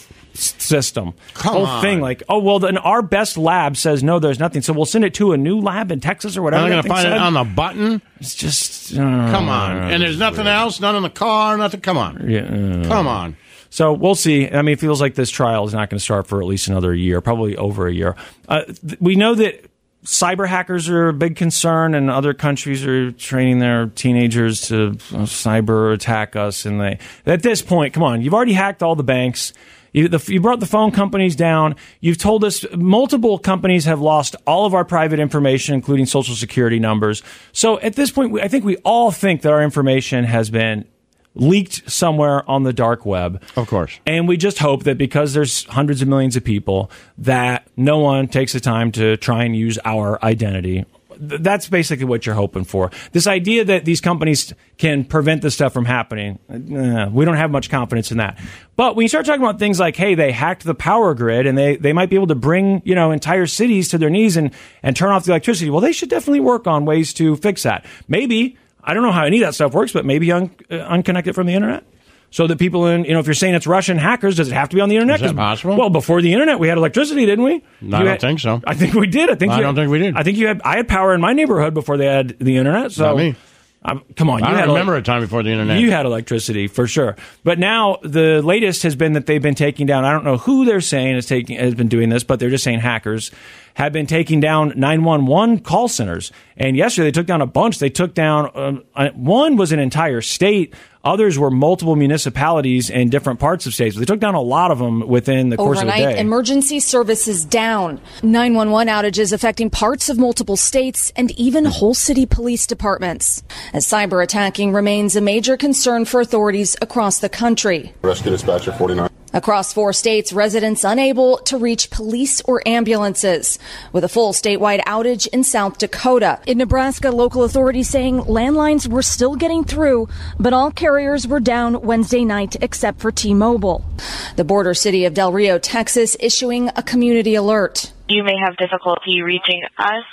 system. Whole thing, like, oh, well, then our best lab says no, there's nothing, so we'll send it to a new lab in Texas or whatever. They're going to find it on the button? It's just... come on. And there's nothing else? None in the car? Nothing? Come on. Yeah, come on. So we'll see. I mean, it feels like this trial is not going to start for at least another year, probably over a year. We know that cyber hackers are a big concern, and other countries are training their teenagers to cyber attack us. And at this point, come on, you've already hacked all the banks. You brought the phone companies down. You've told us multiple companies have lost all of our private information, including Social Security numbers. So at this point, I think we all think that our information has been leaked somewhere on the dark web. Of course. And we just hope that because there's hundreds of millions of people, that no one takes the time to try and use our identity. That's basically what you're hoping for. This idea that these companies can prevent this stuff from happening, we don't have much confidence in that. But when you start talking about things like, hey, they hacked the power grid and they might be able to bring, entire cities to their knees and turn off the electricity. Well, they should definitely work on ways to fix that. Maybe, I don't know how any of that stuff works, but maybe unconnect it from the internet. So that people if you're saying it's Russian hackers, does it have to be on the internet? Is that possible? Well, before the internet, we had electricity, didn't we? No, I don't think so. I think we did. I don't think we did. I think I had power in my neighborhood before they had the internet. So, not me. Come on. I don't remember a time before the internet. You had electricity, for sure. But now the latest has been that they've been taking down, I don't know who they're saying has been doing this, but they're just saying hackers have been taking down 911 call centers. And yesterday they took down a bunch. They took down, one was an entire state. Others were multiple municipalities in different parts of states. They took down a lot of them within the course of the day. Overnight, emergency services down. 911 outages affecting parts of multiple states and even whole city police departments. As cyber attacking remains a major concern for authorities across the country. Rescue dispatcher 49. Across 4 states, residents unable to reach police or ambulances, with a full statewide outage in South Dakota. In Nebraska, local authorities saying landlines were still getting through, but all carriers were down Wednesday night except for T-Mobile. The border city of Del Rio, Texas, issuing a community alert. You may have difficulty reaching us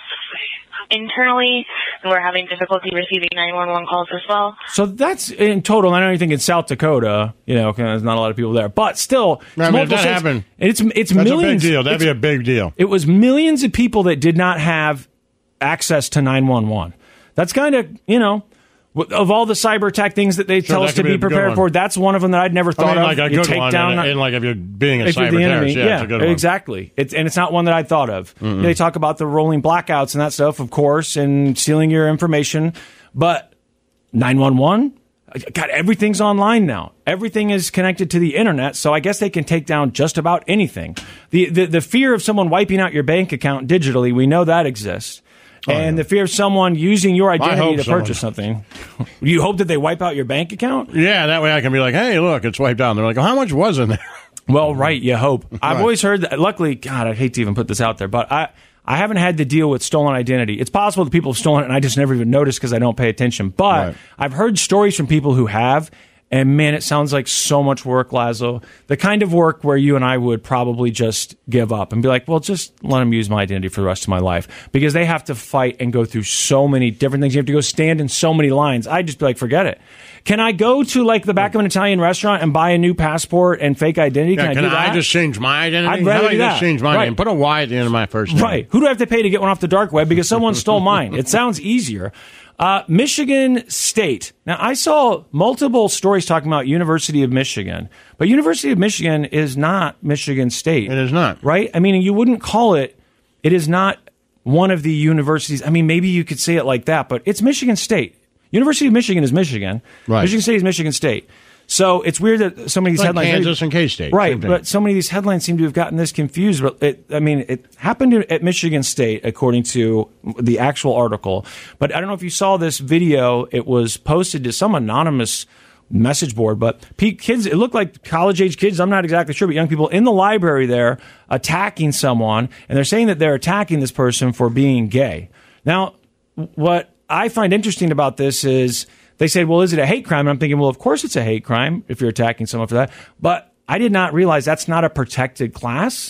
internally, and we're having difficulty receiving 911 calls as well. So that's in total. I don't even think in South Dakota, there's not a lot of people there, but still, if that happened, it's that's millions. A big deal. That'd be a big deal. It was millions of people that did not have access to 911. That's kind of, of all the cyber attack things that they tell us to be prepared for, that's one of them that I'd never thought of. Like a good one, and like if you're being a cyber terrorist, it's a good one. Exactly. And it's not one that I thought of. They talk about the rolling blackouts and that stuff, of course, and stealing your information. But 911, God, everything's online now. Everything is connected to the internet, so I guess they can take down just about anything. The fear of someone wiping out your bank account digitally, we know that exists. And the fear of someone using your identity to purchase something. You hope that they wipe out your bank account? Yeah, that way I can be like, hey, look, it's wiped out. And they're like, how much was in there? Well, right, you hope. I've always heard that. Luckily, God, I hate to even put this out there, but I haven't had to deal with stolen identity. It's possible that people have stolen it and I just never even noticed because I don't pay attention. But I've heard stories from people who have. And man, it sounds like so much work, Laszlo. The kind of work where you and I would probably just give up and be like, well, just let them use my identity for the rest of my life. Because they have to fight and go through so many different things. You have to go stand in so many lines. I'd just be like, forget it. Can I go to like the back of an Italian restaurant and buy a new passport and fake identity? Can I do that? I just change my identity? I'd rather do that. Just change my name. Put a Y at the end of my first name. Right. Who do I have to pay to get one off the dark web because someone stole mine? It sounds easier. Michigan State. Now, I saw multiple stories talking about University of Michigan, but University of Michigan is not Michigan State. It is not. Right? I mean, you wouldn't call it, it is not one of the universities. I mean, maybe you could say it like that, but it's Michigan State. University of Michigan is Michigan. Right. Michigan State is Michigan State. So it's weird that so many of these headlines... Kansas and K-State. Right, but so many of these headlines seem to have gotten this confused. But it happened at Michigan State, according to the actual article. But I don't know if you saw this video. It was posted to some anonymous message board. But kids, it looked like college-age kids, I'm not exactly sure, but young people in the library there attacking someone. And they're saying that they're attacking this person for being gay. Now, what I find interesting about this is... They said, well, is it a hate crime? And I'm thinking, well, of course it's a hate crime if you're attacking someone for that. But I did not realize that's not a protected class.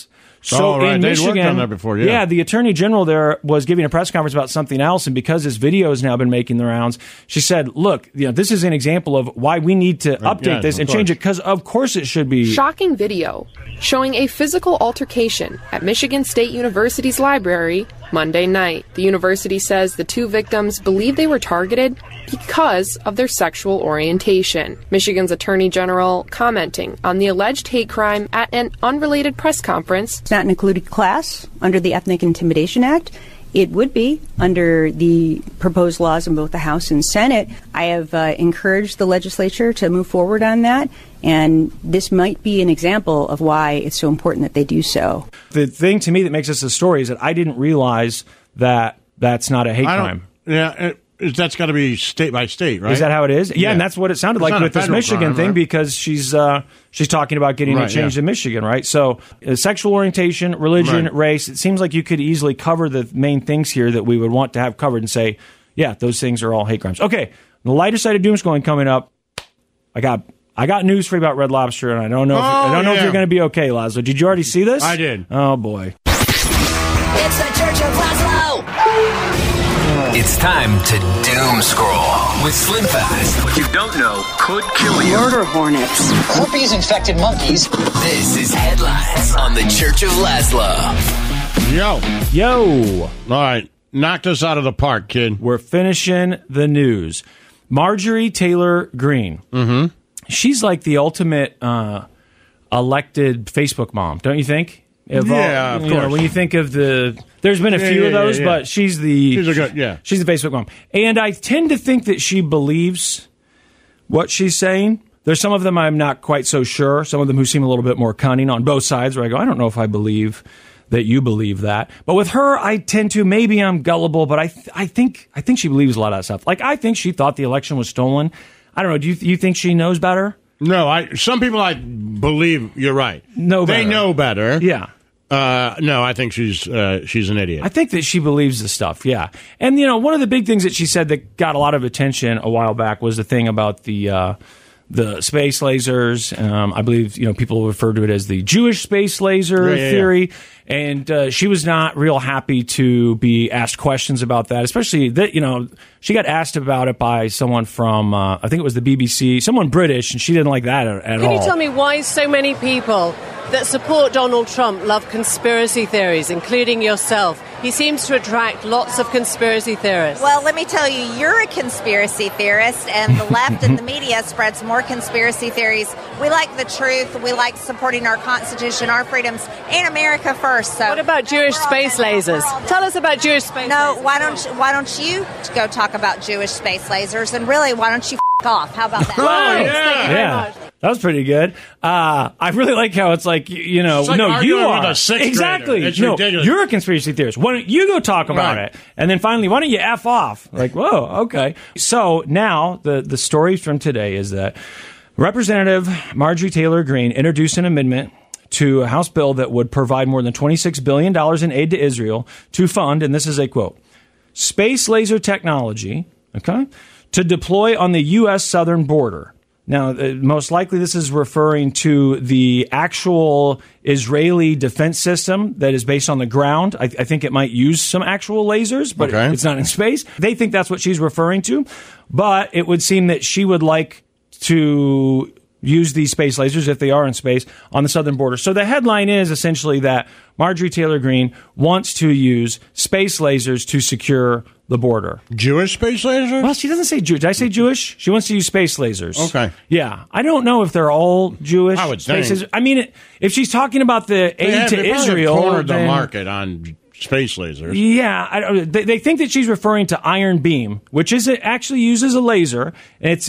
So in Michigan, worked on that before, yeah. The attorney general there was giving a press conference about something else, and because this video has now been making the rounds, she said, look, this is an example of why we need to update this and change it, because of course it should be. Shocking video showing a physical altercation at Michigan State University's library Monday night. The university says the two victims believe they were targeted because of their sexual orientation. Michigan's Attorney General commenting on the alleged hate crime at an unrelated press conference. It's not an included class under the Ethnic Intimidation Act. It would be under the proposed laws in both the House and Senate. I have encouraged the legislature to move forward on that, and this might be an example of why it's so important that they do so. The thing to me that makes this a story is that I didn't realize that that's not a hate crime. Yeah, that's got to be state by state, right? Is that how it is? Yeah, and that's what it sounded like with this Michigan thing, because she's talking about getting it changed in Michigan, right? So sexual orientation, religion, race, it seems like you could easily cover the main things here that we would want to have covered and say, yeah, those things are all hate crimes. Okay, the lighter side of doomscrolling coming up. I got news for you about Red Lobster, and I don't know if you're going to be okay, Laszlo. Did you already see this? I did. Oh, boy. It's the Church of Laszlo. It's time to doom scroll with Slim Fast. What you don't know could kill you. Murder hornets. Herpes-infected monkeys. This is Headlines on the Church of Laszlo. Yo. All right. Knocked us out of the park, kid. We're finishing the news. Marjorie Taylor Greene. Mm-hmm. She's like the ultimate elected Facebook mom, don't you think? Of course. When you think of there's been a few of those, but she's the Facebook mom. And I tend to think that she believes what she's saying. There's some of them I'm not quite so sure. Some of them who seem a little bit more cunning on both sides, where I go, I don't know if I believe that you believe that. But with her, I tend to, maybe I'm gullible, but I think she believes a lot of that stuff. Like, I think she thought the election was stolen. I don't know. Do you think she knows better? No, some people I believe you're right. They know better. Yeah. No, I think she's an idiot. I think that she believes the stuff, yeah. And, one of the big things that she said that got a lot of attention a while back was the thing about the space lasers. I believe, people refer to it as the Jewish space laser theory. Yeah. And she was not real happy to be asked questions about that, especially that, she got asked about it by someone from, I think it was the BBC, someone British, and she didn't like that at all. Can you tell me why so many people that support Donald Trump love conspiracy theories, including yourself? He seems to attract lots of conspiracy theorists. Well, let me tell you, you're a conspiracy theorist, and the left and the media spreads more conspiracy theories. We like the truth. We like supporting our Constitution, our freedoms, and America first. So, what about Jewish space lasers? Tell us about Jewish space lasers. No, why don't you go talk about Jewish space lasers? And really, why don't you f*** off? How about that? Oh, yeah. That was pretty good. I really like how it's like, it's like no, you are. Exactly. It's ridiculous. You're a conspiracy theorist. Why don't you go talk about it? And then finally, why don't you F off? Like, whoa, okay. So now the story from today is that Representative Marjorie Taylor Greene introduced an amendment to a House bill that would provide more than $26 billion in aid to Israel to fund, and this is a quote, space laser technology, okay, to deploy on the U.S. southern border. Now, most likely this is referring to the actual Israeli defense system that is based on the ground. I think it might use some actual lasers, but it's not in space. They think that's what she's referring to. But it would seem that she would like to use these space lasers, if they are in space, on the southern border. So the headline is essentially that Marjorie Taylor Greene wants to use space lasers to secure the border. Jewish space lasers? Well, she doesn't say Jewish. Did I say Jewish? She wants to use space lasers. Okay. Yeah. I don't know if they're all Jewish. I would space think. lasers. I mean, if she's talking about the aid to Israel, cornered the market on space lasers. Yeah, they think that she's referring to Iron Beam, which actually uses a laser. It's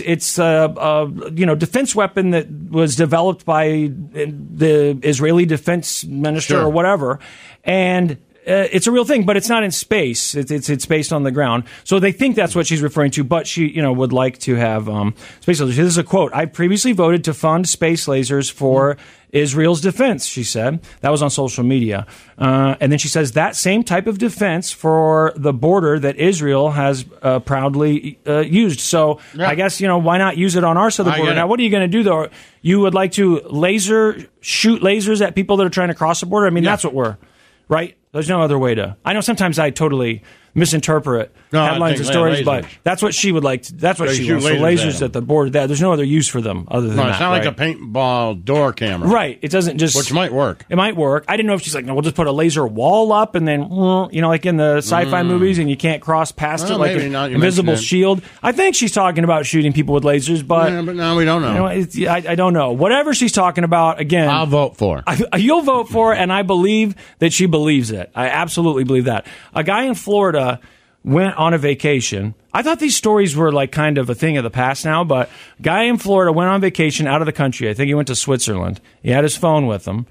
a defense weapon that was developed by the Israeli defense minister or whatever, and it's a real thing, but it's not in space. It's based on the ground. So they think that's what she's referring to, but she, would like to have space lasers. This is a quote. I previously voted to fund space lasers for Israel's defense, she said. That was on social media. And then she says that same type of defense for the border that Israel has proudly used. So I guess, why not use it on our side of the border? Now, what are you going to do, though? You would like to shoot lasers at people that are trying to cross the border? I mean, that's what we're, right? There's no other way to. I know sometimes I totally misinterpret headlines and stories, but that's what she would like. That's what she wants. So lasers at the border. There's no other use for them other than that. It's not like a paintball door camera. Right. It doesn't just. Which might work. It might work. I didn't know if she's like, no, we'll just put a laser wall up and then, like in the sci-fi movies, and you can't cross past it like an invisible shield. I think she's talking about shooting people with lasers, but no, we don't know. I don't know. Whatever she's talking about, again, I'll vote for. You'll vote for, and I believe that she believes it. I absolutely believe that. A guy in Florida went on a vacation. I thought these stories were like kind of a thing of the past now, but a guy in Florida went on vacation out of the country. I think he went to Switzerland. He had his phone with him.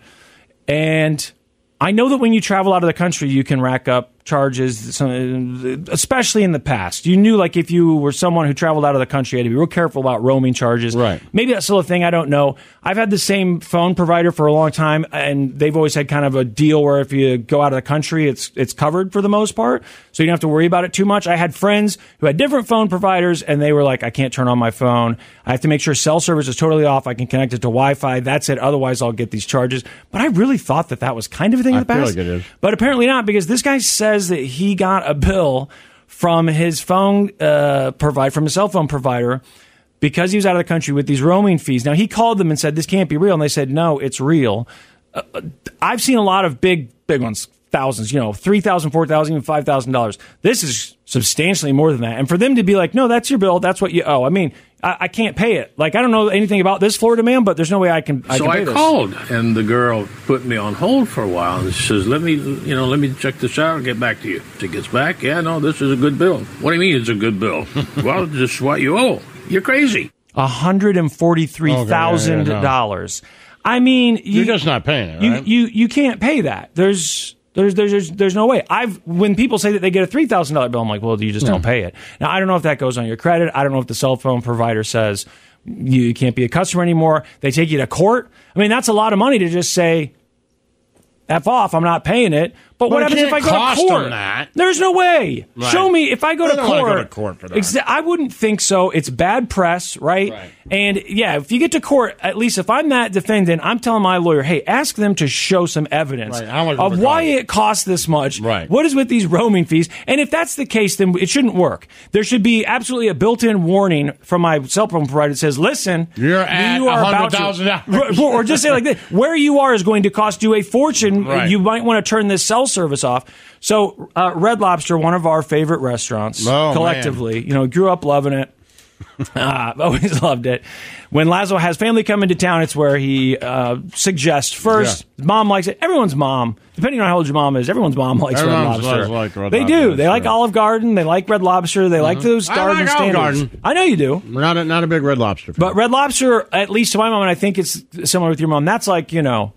And I know that when you travel out of the country, you can rack up charges, especially in the past. You knew, like, if you were someone who traveled out of the country, you had to be real careful about roaming charges. Right. Maybe that's still a thing. I don't know. I've had the same phone provider for a long time, and they've always had kind of a deal where if you go out of the country, it's covered for the most part, so you don't have to worry about it too much. I had friends who had different phone providers, and they were like, I can't turn on my phone. I have to make sure cell service is totally off. I can connect it to Wi-Fi. That's it. Otherwise, I'll get these charges. But I really thought that was kind of a thing in the past. I feel like it is. But apparently not, because this guy says that he got a bill from his phone from his cell phone provider because he was out of the country with these roaming fees. Now, he called them and said, this can't be real. And they said, no, it's real. I've seen a lot of big ones, thousands, $3,000, $4,000, even $5,000. This is substantially more than that. And for them to be like, no, that's your bill. That's what you owe. I mean, I can't pay it. Like, I don't know anything about this Florida man, but there's no way I can pay this. So I called, and the girl put me on hold for a while, and she says, let me check this out and get back to you. She gets back, this is a good bill. What do you mean it's a good bill? Well, this is what you owe. You're crazy. $143,000. I mean, you're just not paying it, right? You can't pay that. There's no way. When people say that they get a $3,000 bill, I'm like, well, you just don't pay it. Now, I don't know if that goes on your credit. I don't know if the cell phone provider says you can't be a customer anymore. They take you to court. I mean, that's a lot of money to just say, F off, I'm not paying it. But what happens if I go to court? There's no way. Right. Show me if I go to court. For that. I wouldn't think so. It's bad press, right? And if you get to court, at least if I'm that defendant, I'm telling my lawyer, hey, ask them to show some evidence of why it costs this much. Right. What is with these roaming fees? And if that's the case, then it shouldn't work. There should be absolutely a built-in warning from my cell phone provider that says, listen, you are $100,000. Or just say like this, where you are is going to cost you a fortune. Right. You might want to turn this cell service off. So Red Lobster, one of our favorite restaurants, collectively, grew up loving it. Always loved it. When Laszlo has family come into town, it's where he suggests first. Yeah. Mom likes it. Everyone's mom, depending on how old your mom is, everyone's mom likes Red Lobster. They do. They like Olive Garden. They like Red Lobster. They like those garden standards. I know you do. We're not a big Red Lobster fan. But Red Lobster, at least to my mom, and I think it's similar with your mom, that's like,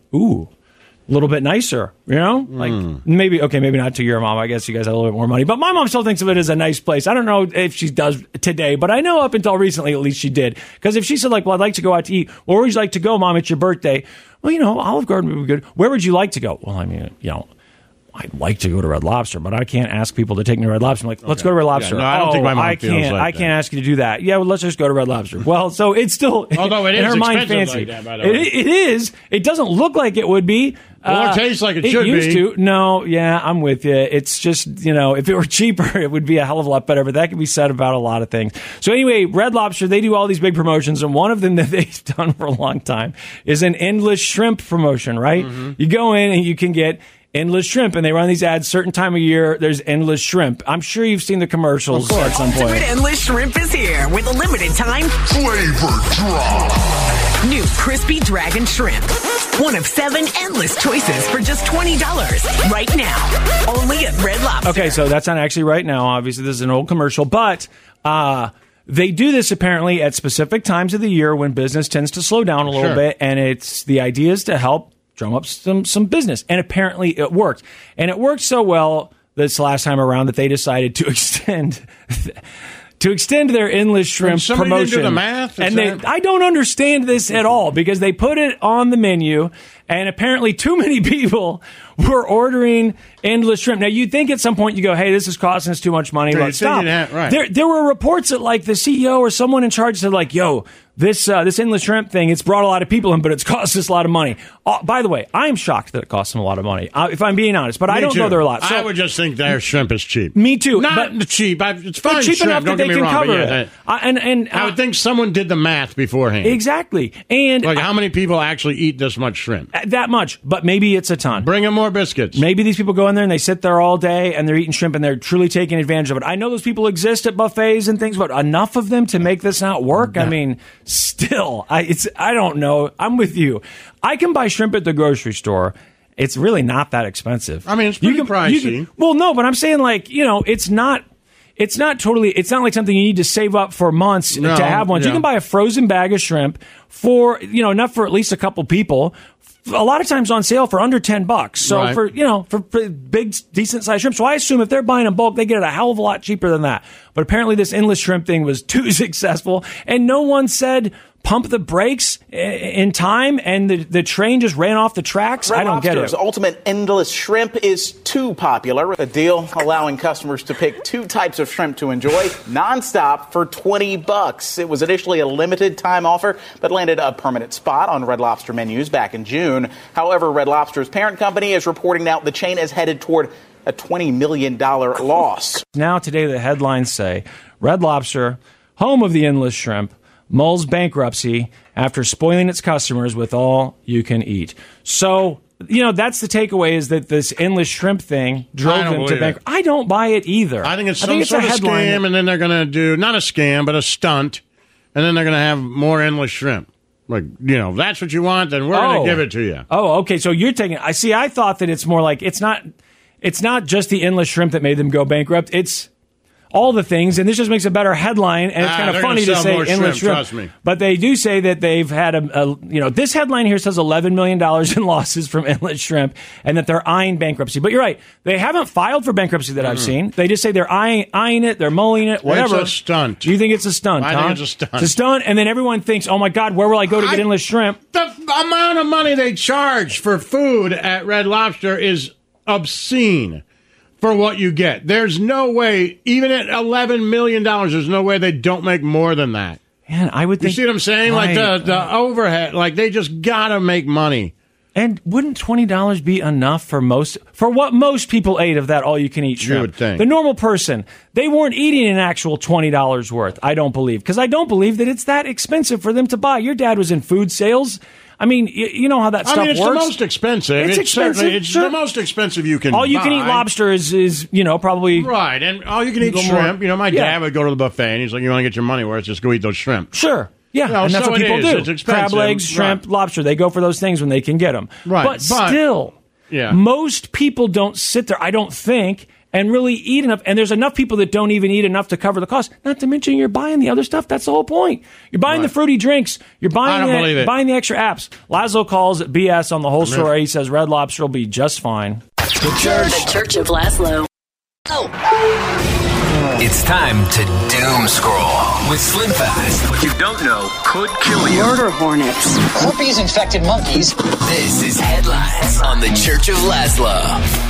a little bit nicer, like maybe not to your mom. I guess you guys have a little bit more money, but my mom still thinks of it as a nice place. I don't know if she does today, but I know up until recently, at least she did. Because if she said like, well, I'd like to go out to eat. Where would you like to go, Mom? It's your birthday. Well, Olive Garden would be good. Where would you like to go? Well, I mean, I'd like to go to Red Lobster, but I can't ask people to take me to Red Lobster. I'm like, let's go to Red Lobster. Yeah, no, I don't think my mom feels like I can't ask you to do that. Yeah, well, let's just go to Red Lobster. Well, so it's still although it in is her mind fancy. Like that, by the way. It is. It doesn't look like it would be. Well, it tastes like it should used be. To. No, yeah, I'm with you. It's just, if it were cheaper, it would be a hell of a lot better, but that can be said about a lot of things. So anyway, Red Lobster, they do all these big promotions, and one of them that they've done for a long time is an endless shrimp promotion, right? Mm-hmm. You go in and you can get endless shrimp, and they run these ads certain time of year. There's endless shrimp. I'm sure you've seen the commercials at some point. Ultimate Endless Shrimp is here with a limited time flavor drop. New crispy dragon shrimp. One of 7 endless choices for just $20 right now. Only at Red Lobster. Okay, so that's not actually right now. Obviously, this is an old commercial, but they do this apparently at specific times of the year when business tends to slow down a little bit, and the idea is to help drum up some business. And apparently it worked. And it worked so well this last time around that they decided to extend their endless shrimp promotion. Didn't do the math? I don't understand this at all because they put it on the menu, and apparently too many people were ordering endless shrimp. Now, you'd think at some point you go, hey, this is costing us too much money. Let's stop. Right. There were reports that like the CEO or someone in charge said like, yo, this endless shrimp thing, it's brought a lot of people in, but it's cost us a lot of money. By the way, I am shocked that it costs them a lot of money, if I'm being honest, but I don't know there are a lot. So, I would just think their shrimp is cheap. Me too. Not cheap. It's fine cheap shrimp, enough don't that get they me can wrong, cover but it. I would think someone did the math beforehand. Exactly. And like how many people actually eat this much shrimp? That much, but maybe it's a ton. Bring them more biscuits. Maybe these people go in there and they sit there all day and they're eating shrimp and they're truly taking advantage of it. I know those people exist at buffets and things, but enough of them to make this not work? No. I mean, still, I don't know. I'm with you. I can buy shrimp at the grocery store. It's really not that expensive. I mean, it's pretty pricey. Well, no, but I'm saying like, it's not like something you need to save up for months to have one. Yeah. You can buy a frozen bag of shrimp for, enough for at least a couple people. A lot of times on sale for under $10. So right. for big, decent sized shrimp. So I assume if they're buying in bulk, they get it a hell of a lot cheaper than that. But apparently this endless shrimp thing was too successful, and no one said pump the brakes in time, and the train just ran off the tracks. Red I don't get it. Lobster's ultimate endless shrimp is too popular. A deal allowing customers to pick two types of shrimp to enjoy nonstop for $20. It was initially a limited time offer, but landed a permanent spot on Red Lobster menus back in June. However, Red Lobster's parent company is reporting now the chain is headed toward a $20 million loss. Now, today, the headlines say Red Lobster, home of the endless shrimp, mulls bankruptcy after spoiling its customers with all you can eat. So, that's the takeaway, is that this endless shrimp thing drove them to bankruptcy. I don't buy it either. I think it's some sort of scam, and then they're going to do, not a scam, but a stunt, and then they're going to have more endless shrimp. Like, that's what you want, then we're going to give it to you. Oh, okay. So you're taking, I thought that it's more like, it's not just the endless shrimp that made them go bankrupt. It's all the things, and this just makes a better headline, and it's kind of funny to say endless shrimp. Trust me. But they do say that they've had this headline here says $11 million in losses from endless shrimp, and that they're eyeing bankruptcy. But you're right, they haven't filed for bankruptcy that I've seen. They just say they're eyeing it, they're mulling it, whatever. It's a stunt. Do you think it's a stunt? I think it's a stunt. It's a stunt, and then everyone thinks, oh my God, where will I go to get endless shrimp? The amount of money they charge for food at Red Lobster is obscene. For what you get. There's no way, even at $11 million, there's no way they don't make more than that. Man, I would think... You see what I'm saying? Right. Like the overhead, like they just gotta make money. And wouldn't $20 be enough for what most people ate of that all-you-can-eat shrimp? You would think. The normal person, they weren't eating an actual $20 worth, I don't believe. Because I don't believe that it's that expensive for them to buy. Your dad was in food sales. I mean, you know how that stuff works. It's the most expensive. It's expensive. It's the most expensive you can buy. All-you-can-eat lobster is probably... Right, and all-you-can-eat shrimp. My dad would go to the buffet, and he's like, you want to get your money worth, just go eat those shrimp. Sure. Yeah, and that's what people do. It's expensive. Crab legs, shrimp, lobster. They go for those things when they can get them. Right. But still, most people don't sit there, I don't think, and really eat enough. And there's enough people that don't even eat enough to cover the cost. Not to mention you're buying the other stuff. That's the whole point. You're buying the fruity drinks. You're buying the extra apps. Laszlo calls it BS on the whole story. He says Red Lobster will be just fine. The Church of Laszlo. It's time to doom scroll with Slim Fast. What you don't know could kill you. Murder hornets. Herpes-infected monkeys. This is Headlines on the Church of Laszlo.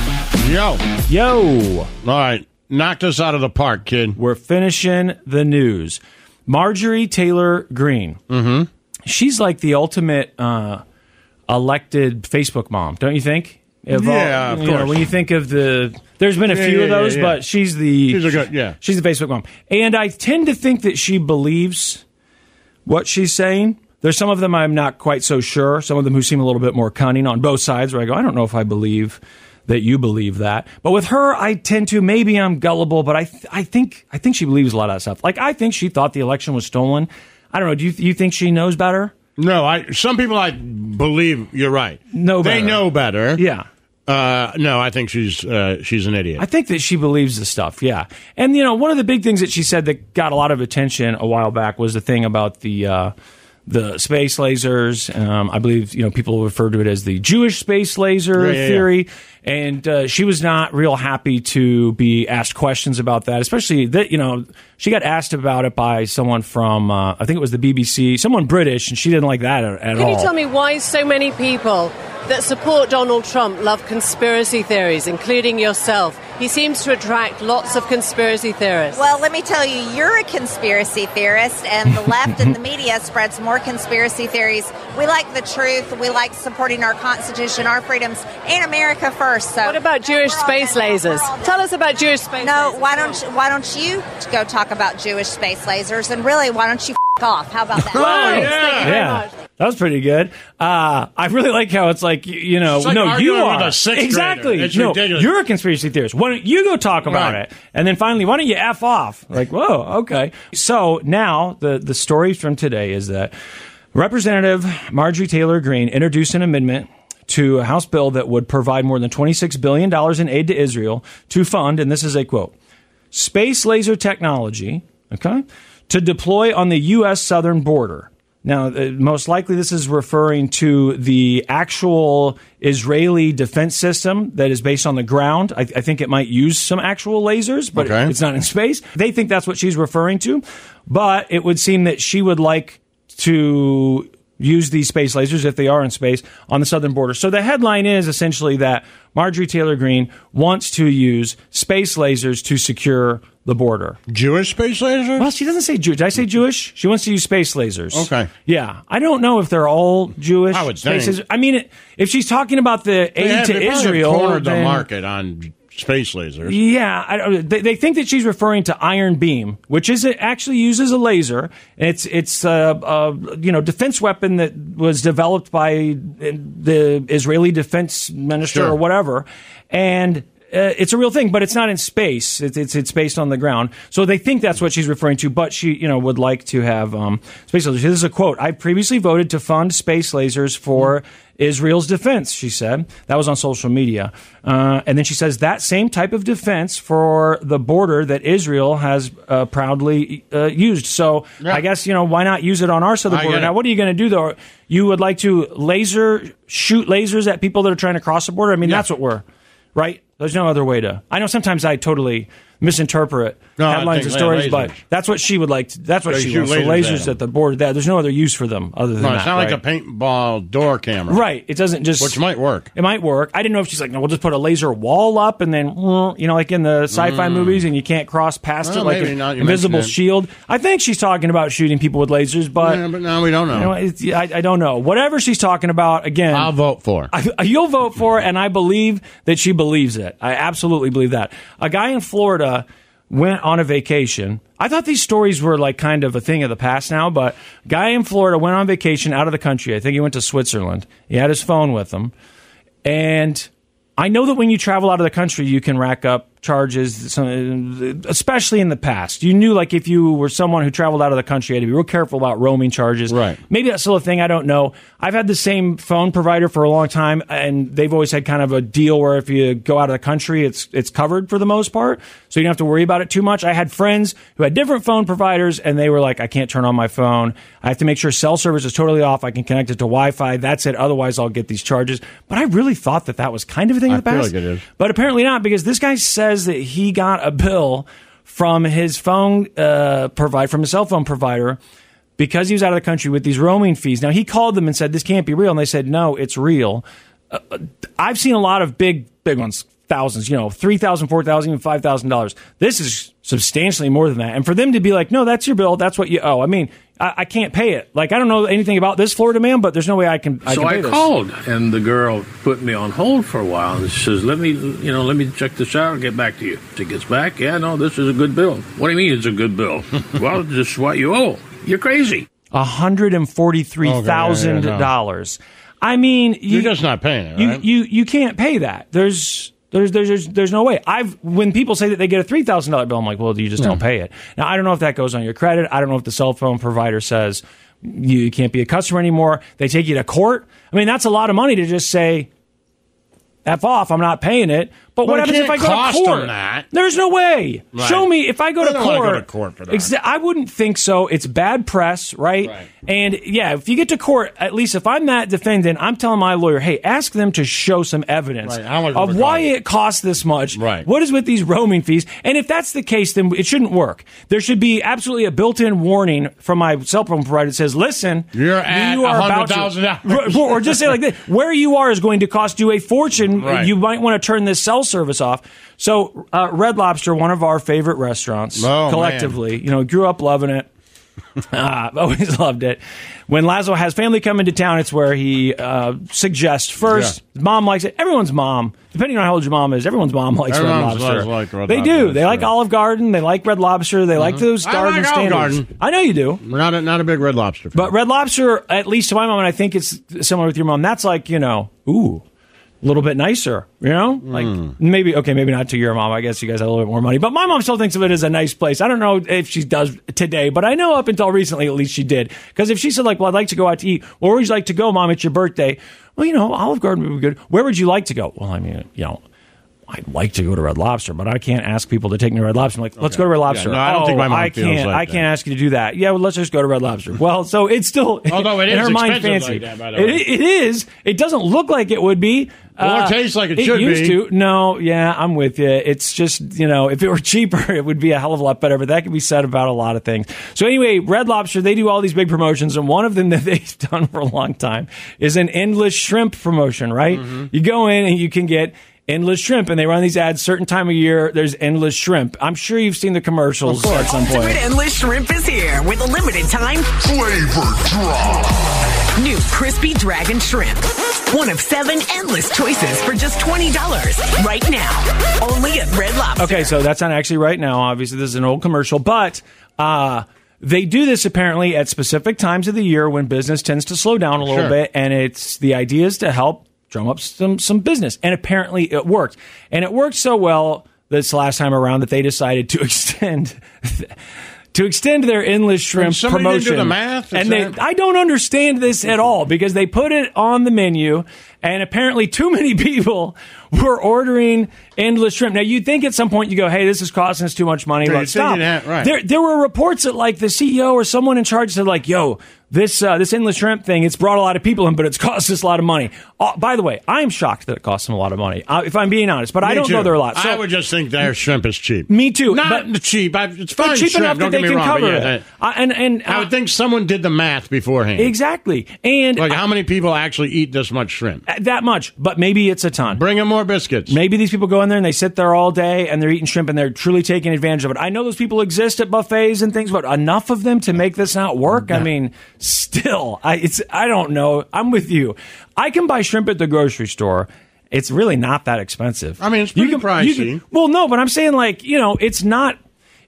Yo. All right. Knocked us out of the park, kid. We're finishing the news. Marjorie Taylor Greene. Mm-hmm. She's like the ultimate elected Facebook mom, don't you think? Of course. When you think of there's been a few of those, but she's the Facebook mom. And I tend to think that she believes what she's saying. There's some of them I'm not quite so sure. Some of them who seem a little bit more cunning on both sides, where I go, I don't know if I believe that you believe that. But with her, I tend to, maybe I'm gullible, but I think she believes a lot of that stuff. Like, I think she thought the election was stolen. I don't know. Do you think she knows better? No, some people I believe you're right. They know better. Yeah. No, I think she's an idiot. I think that she believes the stuff, yeah. And, one of the big things that she said that got a lot of attention a while back was the thing about the the space lasers. I believe people refer to it as the Jewish space laser theory. And she was not real happy to be asked questions about that, especially that she got asked about it by someone from I think it was the BBC, someone British, and she didn't like that at all. Can you tell me why so many people that support Donald Trump love conspiracy theories, including yourself? He seems to attract lots of conspiracy theorists. Well, let me tell you, you're a conspiracy theorist, and the left and the media spreads more conspiracy theories. We like the truth. We like supporting our Constitution, our freedoms, and America first. So, what about Jewish space lasers? Tell us about Jewish space lasers. No, why don't you go talk about Jewish space lasers? And really, why don't you off? How about that? Oh, yeah. That was pretty good. I really like how it's like, you are. Exactly. It's ridiculous. You're a conspiracy theorist. Why don't you go talk about it? And then finally, why don't you F off? Like, whoa, okay. So now the story from today is that Representative Marjorie Taylor Greene introduced an amendment to a House bill that would provide more than $26 billion in aid to Israel to fund, and this is a quote, space laser technology, okay, to deploy on the U.S. southern border. Now, most likely this is referring to the actual Israeli defense system that is based on the ground. I think it might use some actual lasers, but it's not in space. They think that's what she's referring to. But it would seem that she would like to use these space lasers, if they are in space, on the southern border. So the headline is essentially that Marjorie Taylor Greene wants to use space lasers to secure the border. Jewish space lasers? Well, she doesn't say Jewish. Did I say Jewish? She wants to use space lasers. Okay. Yeah. I don't know if they're all Jewish. I would space think. lasers. I mean, if she's talking about the aid to Israel, cornered the market on space lasers. Yeah, they think that she's referring to Iron Beam, which actually uses a laser. It's a defense weapon that was developed by the Israeli defense minister or whatever, and it's a real thing, but it's not in space. It's based on the ground. So they think that's what she's referring to, but she would like to have space lasers. This is a quote. I previously voted to fund space lasers for Israel's defense, she said. That was on social media. And then she says that same type of defense for the border that Israel has proudly used. So I guess, why not use it on our southern border? Now, what are you going to do, though? You would like to shoot lasers at people that are trying to cross the border? I mean, that's what we're, right? There's no other way to. I know sometimes I totally misinterpret headlines and stories, but that's what she would like. That's what she wants. So lasers at the border. There's no other use for them other than that. It's not like a paintball door camera. Right. It doesn't just. Which might work. It might work. I didn't know if she's like, no, we'll just put a laser wall up and then, like in the sci-fi movies and you can't cross past it like an invisible shield. I think she's talking about shooting people with lasers, but no, we don't know. I don't know. Whatever she's talking about, again. I'll vote for her. You'll vote for her, and I believe that she believes it. I absolutely believe that. A guy in Florida went on a vacation. I thought these stories were like kind of a thing of the past now, but a guy in Florida went on vacation out of the country. I think he went to Switzerland. He had his phone with him. And I know that when you travel out of the country, you can rack up charges, especially in the past. You knew, like, if you were someone who traveled out of the country, you had to be real careful about roaming charges. Right. Maybe that's still a thing. I don't know. I've had the same phone provider for a long time, and they've always had kind of a deal where if you go out of the country, it's covered for the most part, so you don't have to worry about it too much. I had friends who had different phone providers, and they were like, I can't turn on my phone. I have to make sure cell service is totally off. I can connect it to Wi-Fi. That's it. Otherwise, I'll get these charges. But I really thought that was kind of a thing in the past. I feel like it is. But apparently not, because this guy says that he got a bill from his phone from his cell phone provider because he was out of the country with these roaming fees. Now, he called them and said, this can't be real. And they said, no, it's real. I've seen a lot of big ones, thousands, $3,000, $4,000, even $5,000. This is substantially more than that. And for them to be like, no, that's your bill. That's what you owe. I mean, I can't pay it. Like, I don't know anything about this Florida man, but there's no way I can pay this. So I called, and the girl put me on hold for a while, and she says, let me check this out and get back to you. She gets back, this is a good bill. What do you mean it's a good bill? Well, this is what you owe. You're crazy. $143,000. I mean, you're just not paying it, right? You can't pay that. There's no way. When people say that they get a $3,000 bill, I'm like, well, you just don't pay it. Now, I don't know if that goes on your credit. I don't know if the cell phone provider says you can't be a customer anymore. They take you to court. I mean, that's a lot of money to just say, F off, I'm not paying it. But what happens if I go to court? That. There's no way. Right. Show me if I go to court. Go to court for that. I wouldn't think so. It's bad press, right? And yeah, if you get to court, at least if I'm that defendant, I'm telling my lawyer, hey, ask them to show some evidence of why it costs this much. Right. What is with these roaming fees? And if that's the case, then it shouldn't work. There should be absolutely a built-in warning from my cell phone provider that says, listen, you are about $100,000. Or just say like this, where you are is going to cost you a fortune. You might want to turn this cell service off. So Red Lobster, one of our favorite restaurants, collectively, grew up loving it. Always loved it. When Laszlo has family come into town, it's where he suggests first. His mom likes it. Everyone's mom, depending on how old your mom is, everyone's mom likes Red Lobster. They do. They like Olive Garden. They like Red Lobster. They like those garden standards. I know you do. Not a big Red Lobster fan. But Red Lobster, at least to my mom, and I think it's similar with your mom, that's like, a little bit nicer, like maybe not to your mom. I guess you guys have a little bit more money, but my mom still thinks of it as a nice place. I don't know if she does today, but I know up until recently, at least she did. Because if she said like, well, I'd like to go out to eat, where would you like to go, Mom? It's your birthday. Well, Olive Garden would be good. Where would you like to go? Well, I mean, I'd like to go to Red Lobster, but I can't ask people to take me to Red Lobster. I'm like, let's go to Red Lobster. I don't think my mom feels like I can't ask you to do that. Yeah, well, let's just go to Red Lobster. Well, so it's still although it in is her mind expensive fancy. like that, by the way. It is. It doesn't look like it would be. Well, it tastes like it should used be. To. No, yeah, I'm with you. It's just, if it were cheaper, it would be a hell of a lot better, but that can be said about a lot of things. So anyway, Red Lobster, they do all these big promotions, and one of them that they've done for a long time is an endless shrimp promotion, right? You go in and you can get endless shrimp, and they run these ads certain time of year. There's endless shrimp. I'm sure you've seen the commercials at some point. Ultimate Endless Shrimp is here with a limited time flavor drop. New crispy dragon shrimp. One of 7 endless choices for just $20 right now. Only at Red Lobster. Okay, so that's not actually right now. Obviously, this is an old commercial, but they do this apparently at specific times of the year when business tends to slow down a little bit, and the idea is to help drum up some business. And apparently it worked. And it worked so well this last time around that they decided to extend their endless shrimp promotion. Didn't do the math? I don't understand this at all because they put it on the menu, and apparently too many people were ordering endless shrimp. Now, you'd think at some point you go, hey, this is costing us too much money. Let's stop. There were reports that like the CEO or someone in charge said like, yo, this endless shrimp thing, it's brought a lot of people in, but it's cost us a lot of money. By the way, I'm shocked that it costs them a lot of money, if I'm being honest, but I don't know there a lot. So, I would just think their shrimp is cheap. Me too. Not cheap. It's fine cheap shrimp, enough that they can cover it. I would think someone did the math beforehand. Exactly. And like how many people actually eat this much shrimp? That much, but maybe it's a ton. Bring them more biscuits. Maybe these people go in there and they sit there all day and they're eating shrimp and they're truly taking advantage of it. I know those people exist at buffets and things, but enough of them to make this not work? No. I mean, still, I don't know. I'm with you. I can buy shrimp at the grocery store. It's really not that expensive. I mean, it's pretty pricey. Well, no, but I'm saying like, it's not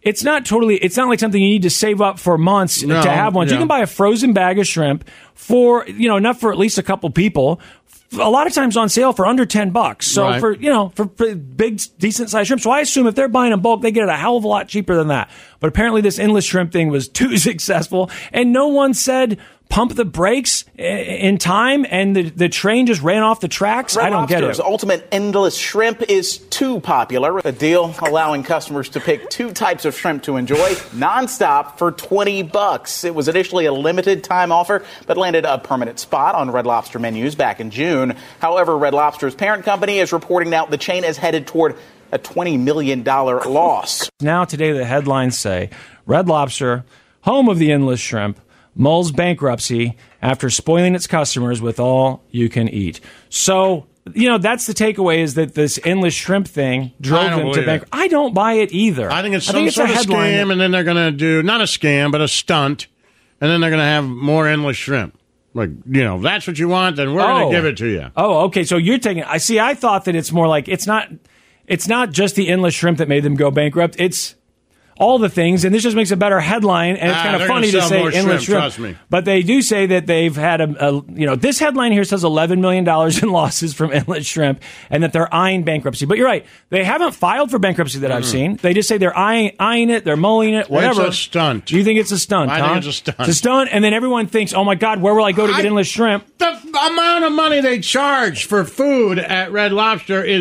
like something you need to save up for months to have one. Yeah. You can buy a frozen bag of shrimp for, enough for at least a couple people. A lot of times on sale for under $10. So for big, decent sized shrimp. So I assume if they're buying in bulk, they get it a hell of a lot cheaper than that. But apparently this endless shrimp thing was too successful, and no one said pump the brakes in time, and the train just ran off the tracks. Red I don't get it. Lobster's Ultimate Endless Shrimp is too popular. A deal allowing customers to pick 2 types of shrimp to enjoy nonstop for $20. It was initially a limited time offer, but landed a permanent spot on Red Lobster menus back in June. However, Red Lobster's parent company is reporting now the chain is headed toward a $20 million loss. Now, today, the headlines say Red Lobster, home of the endless shrimp, mulls bankruptcy after spoiling its customers with all you can eat. So, that's the takeaway, is that this endless shrimp thing drove them to bankruptcy. I don't buy it either. I think it's some sort of scam, and then they're going to do, not a scam, but a stunt, and then they're going to have more endless shrimp. Like, that's what you want, then we're going to give it to you. Oh, okay. So you're taking, I thought that it's more like, it's not just the endless shrimp that made them go bankrupt. It's all the things, and this just makes a better headline, and it's kind of funny to say endless shrimp. Trust me. But they do say that they've had this headline here says $11 million in losses from endless shrimp, and that they're eyeing bankruptcy. But you're right, they haven't filed for bankruptcy that I've seen. They just say they're eyeing it, they're mulling it, whatever. It's a stunt. You think it's a stunt? I think it's a stunt. It's a stunt, and then everyone thinks, oh my God, where will I go to get endless shrimp? The amount of money they charge for food at Red Lobster is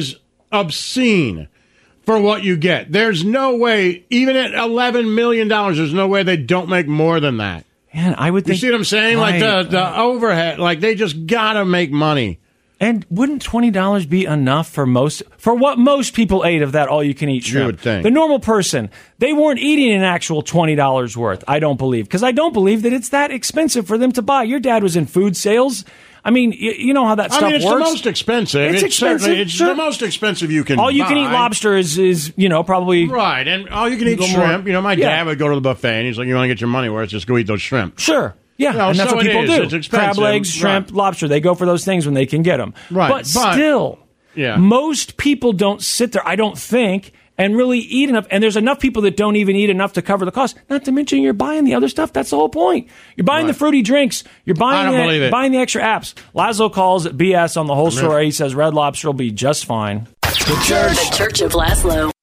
obscene for what you get. There's no way, even at $11 million, there's no way they don't make more than that. Man, I would think. You see what I'm saying? Right. Like the overhead, like they just gotta make money. And wouldn't $20 be enough for what most people ate of that all-you-can-eat shrimp? You would think. The normal person, they weren't eating an actual $20 worth, I don't believe. Because I don't believe that it's that expensive for them to buy. Your dad was in food sales. I mean, you know how that stuff works. It's the most expensive. It's expensive. It's the most expensive you can buy. All-you-can-eat lobster is probably... Right, and all-you-can-eat shrimp. My dad would go to the buffet, and he's like, you want to get your money worth, just go eat those shrimp. Sure. Yeah, and that's what people do. Crab legs, shrimp, lobster. They go for those things when they can get them. Right. But still, most people don't sit there, I don't think, and really eat enough. And there's enough people that don't even eat enough to cover the cost. Not to mention you're buying the other stuff. That's the whole point. You're buying the fruity drinks. You're buying the extra apps. Laszlo calls it BS on the whole story. He says Red Lobster will be just fine. The Church of Laszlo.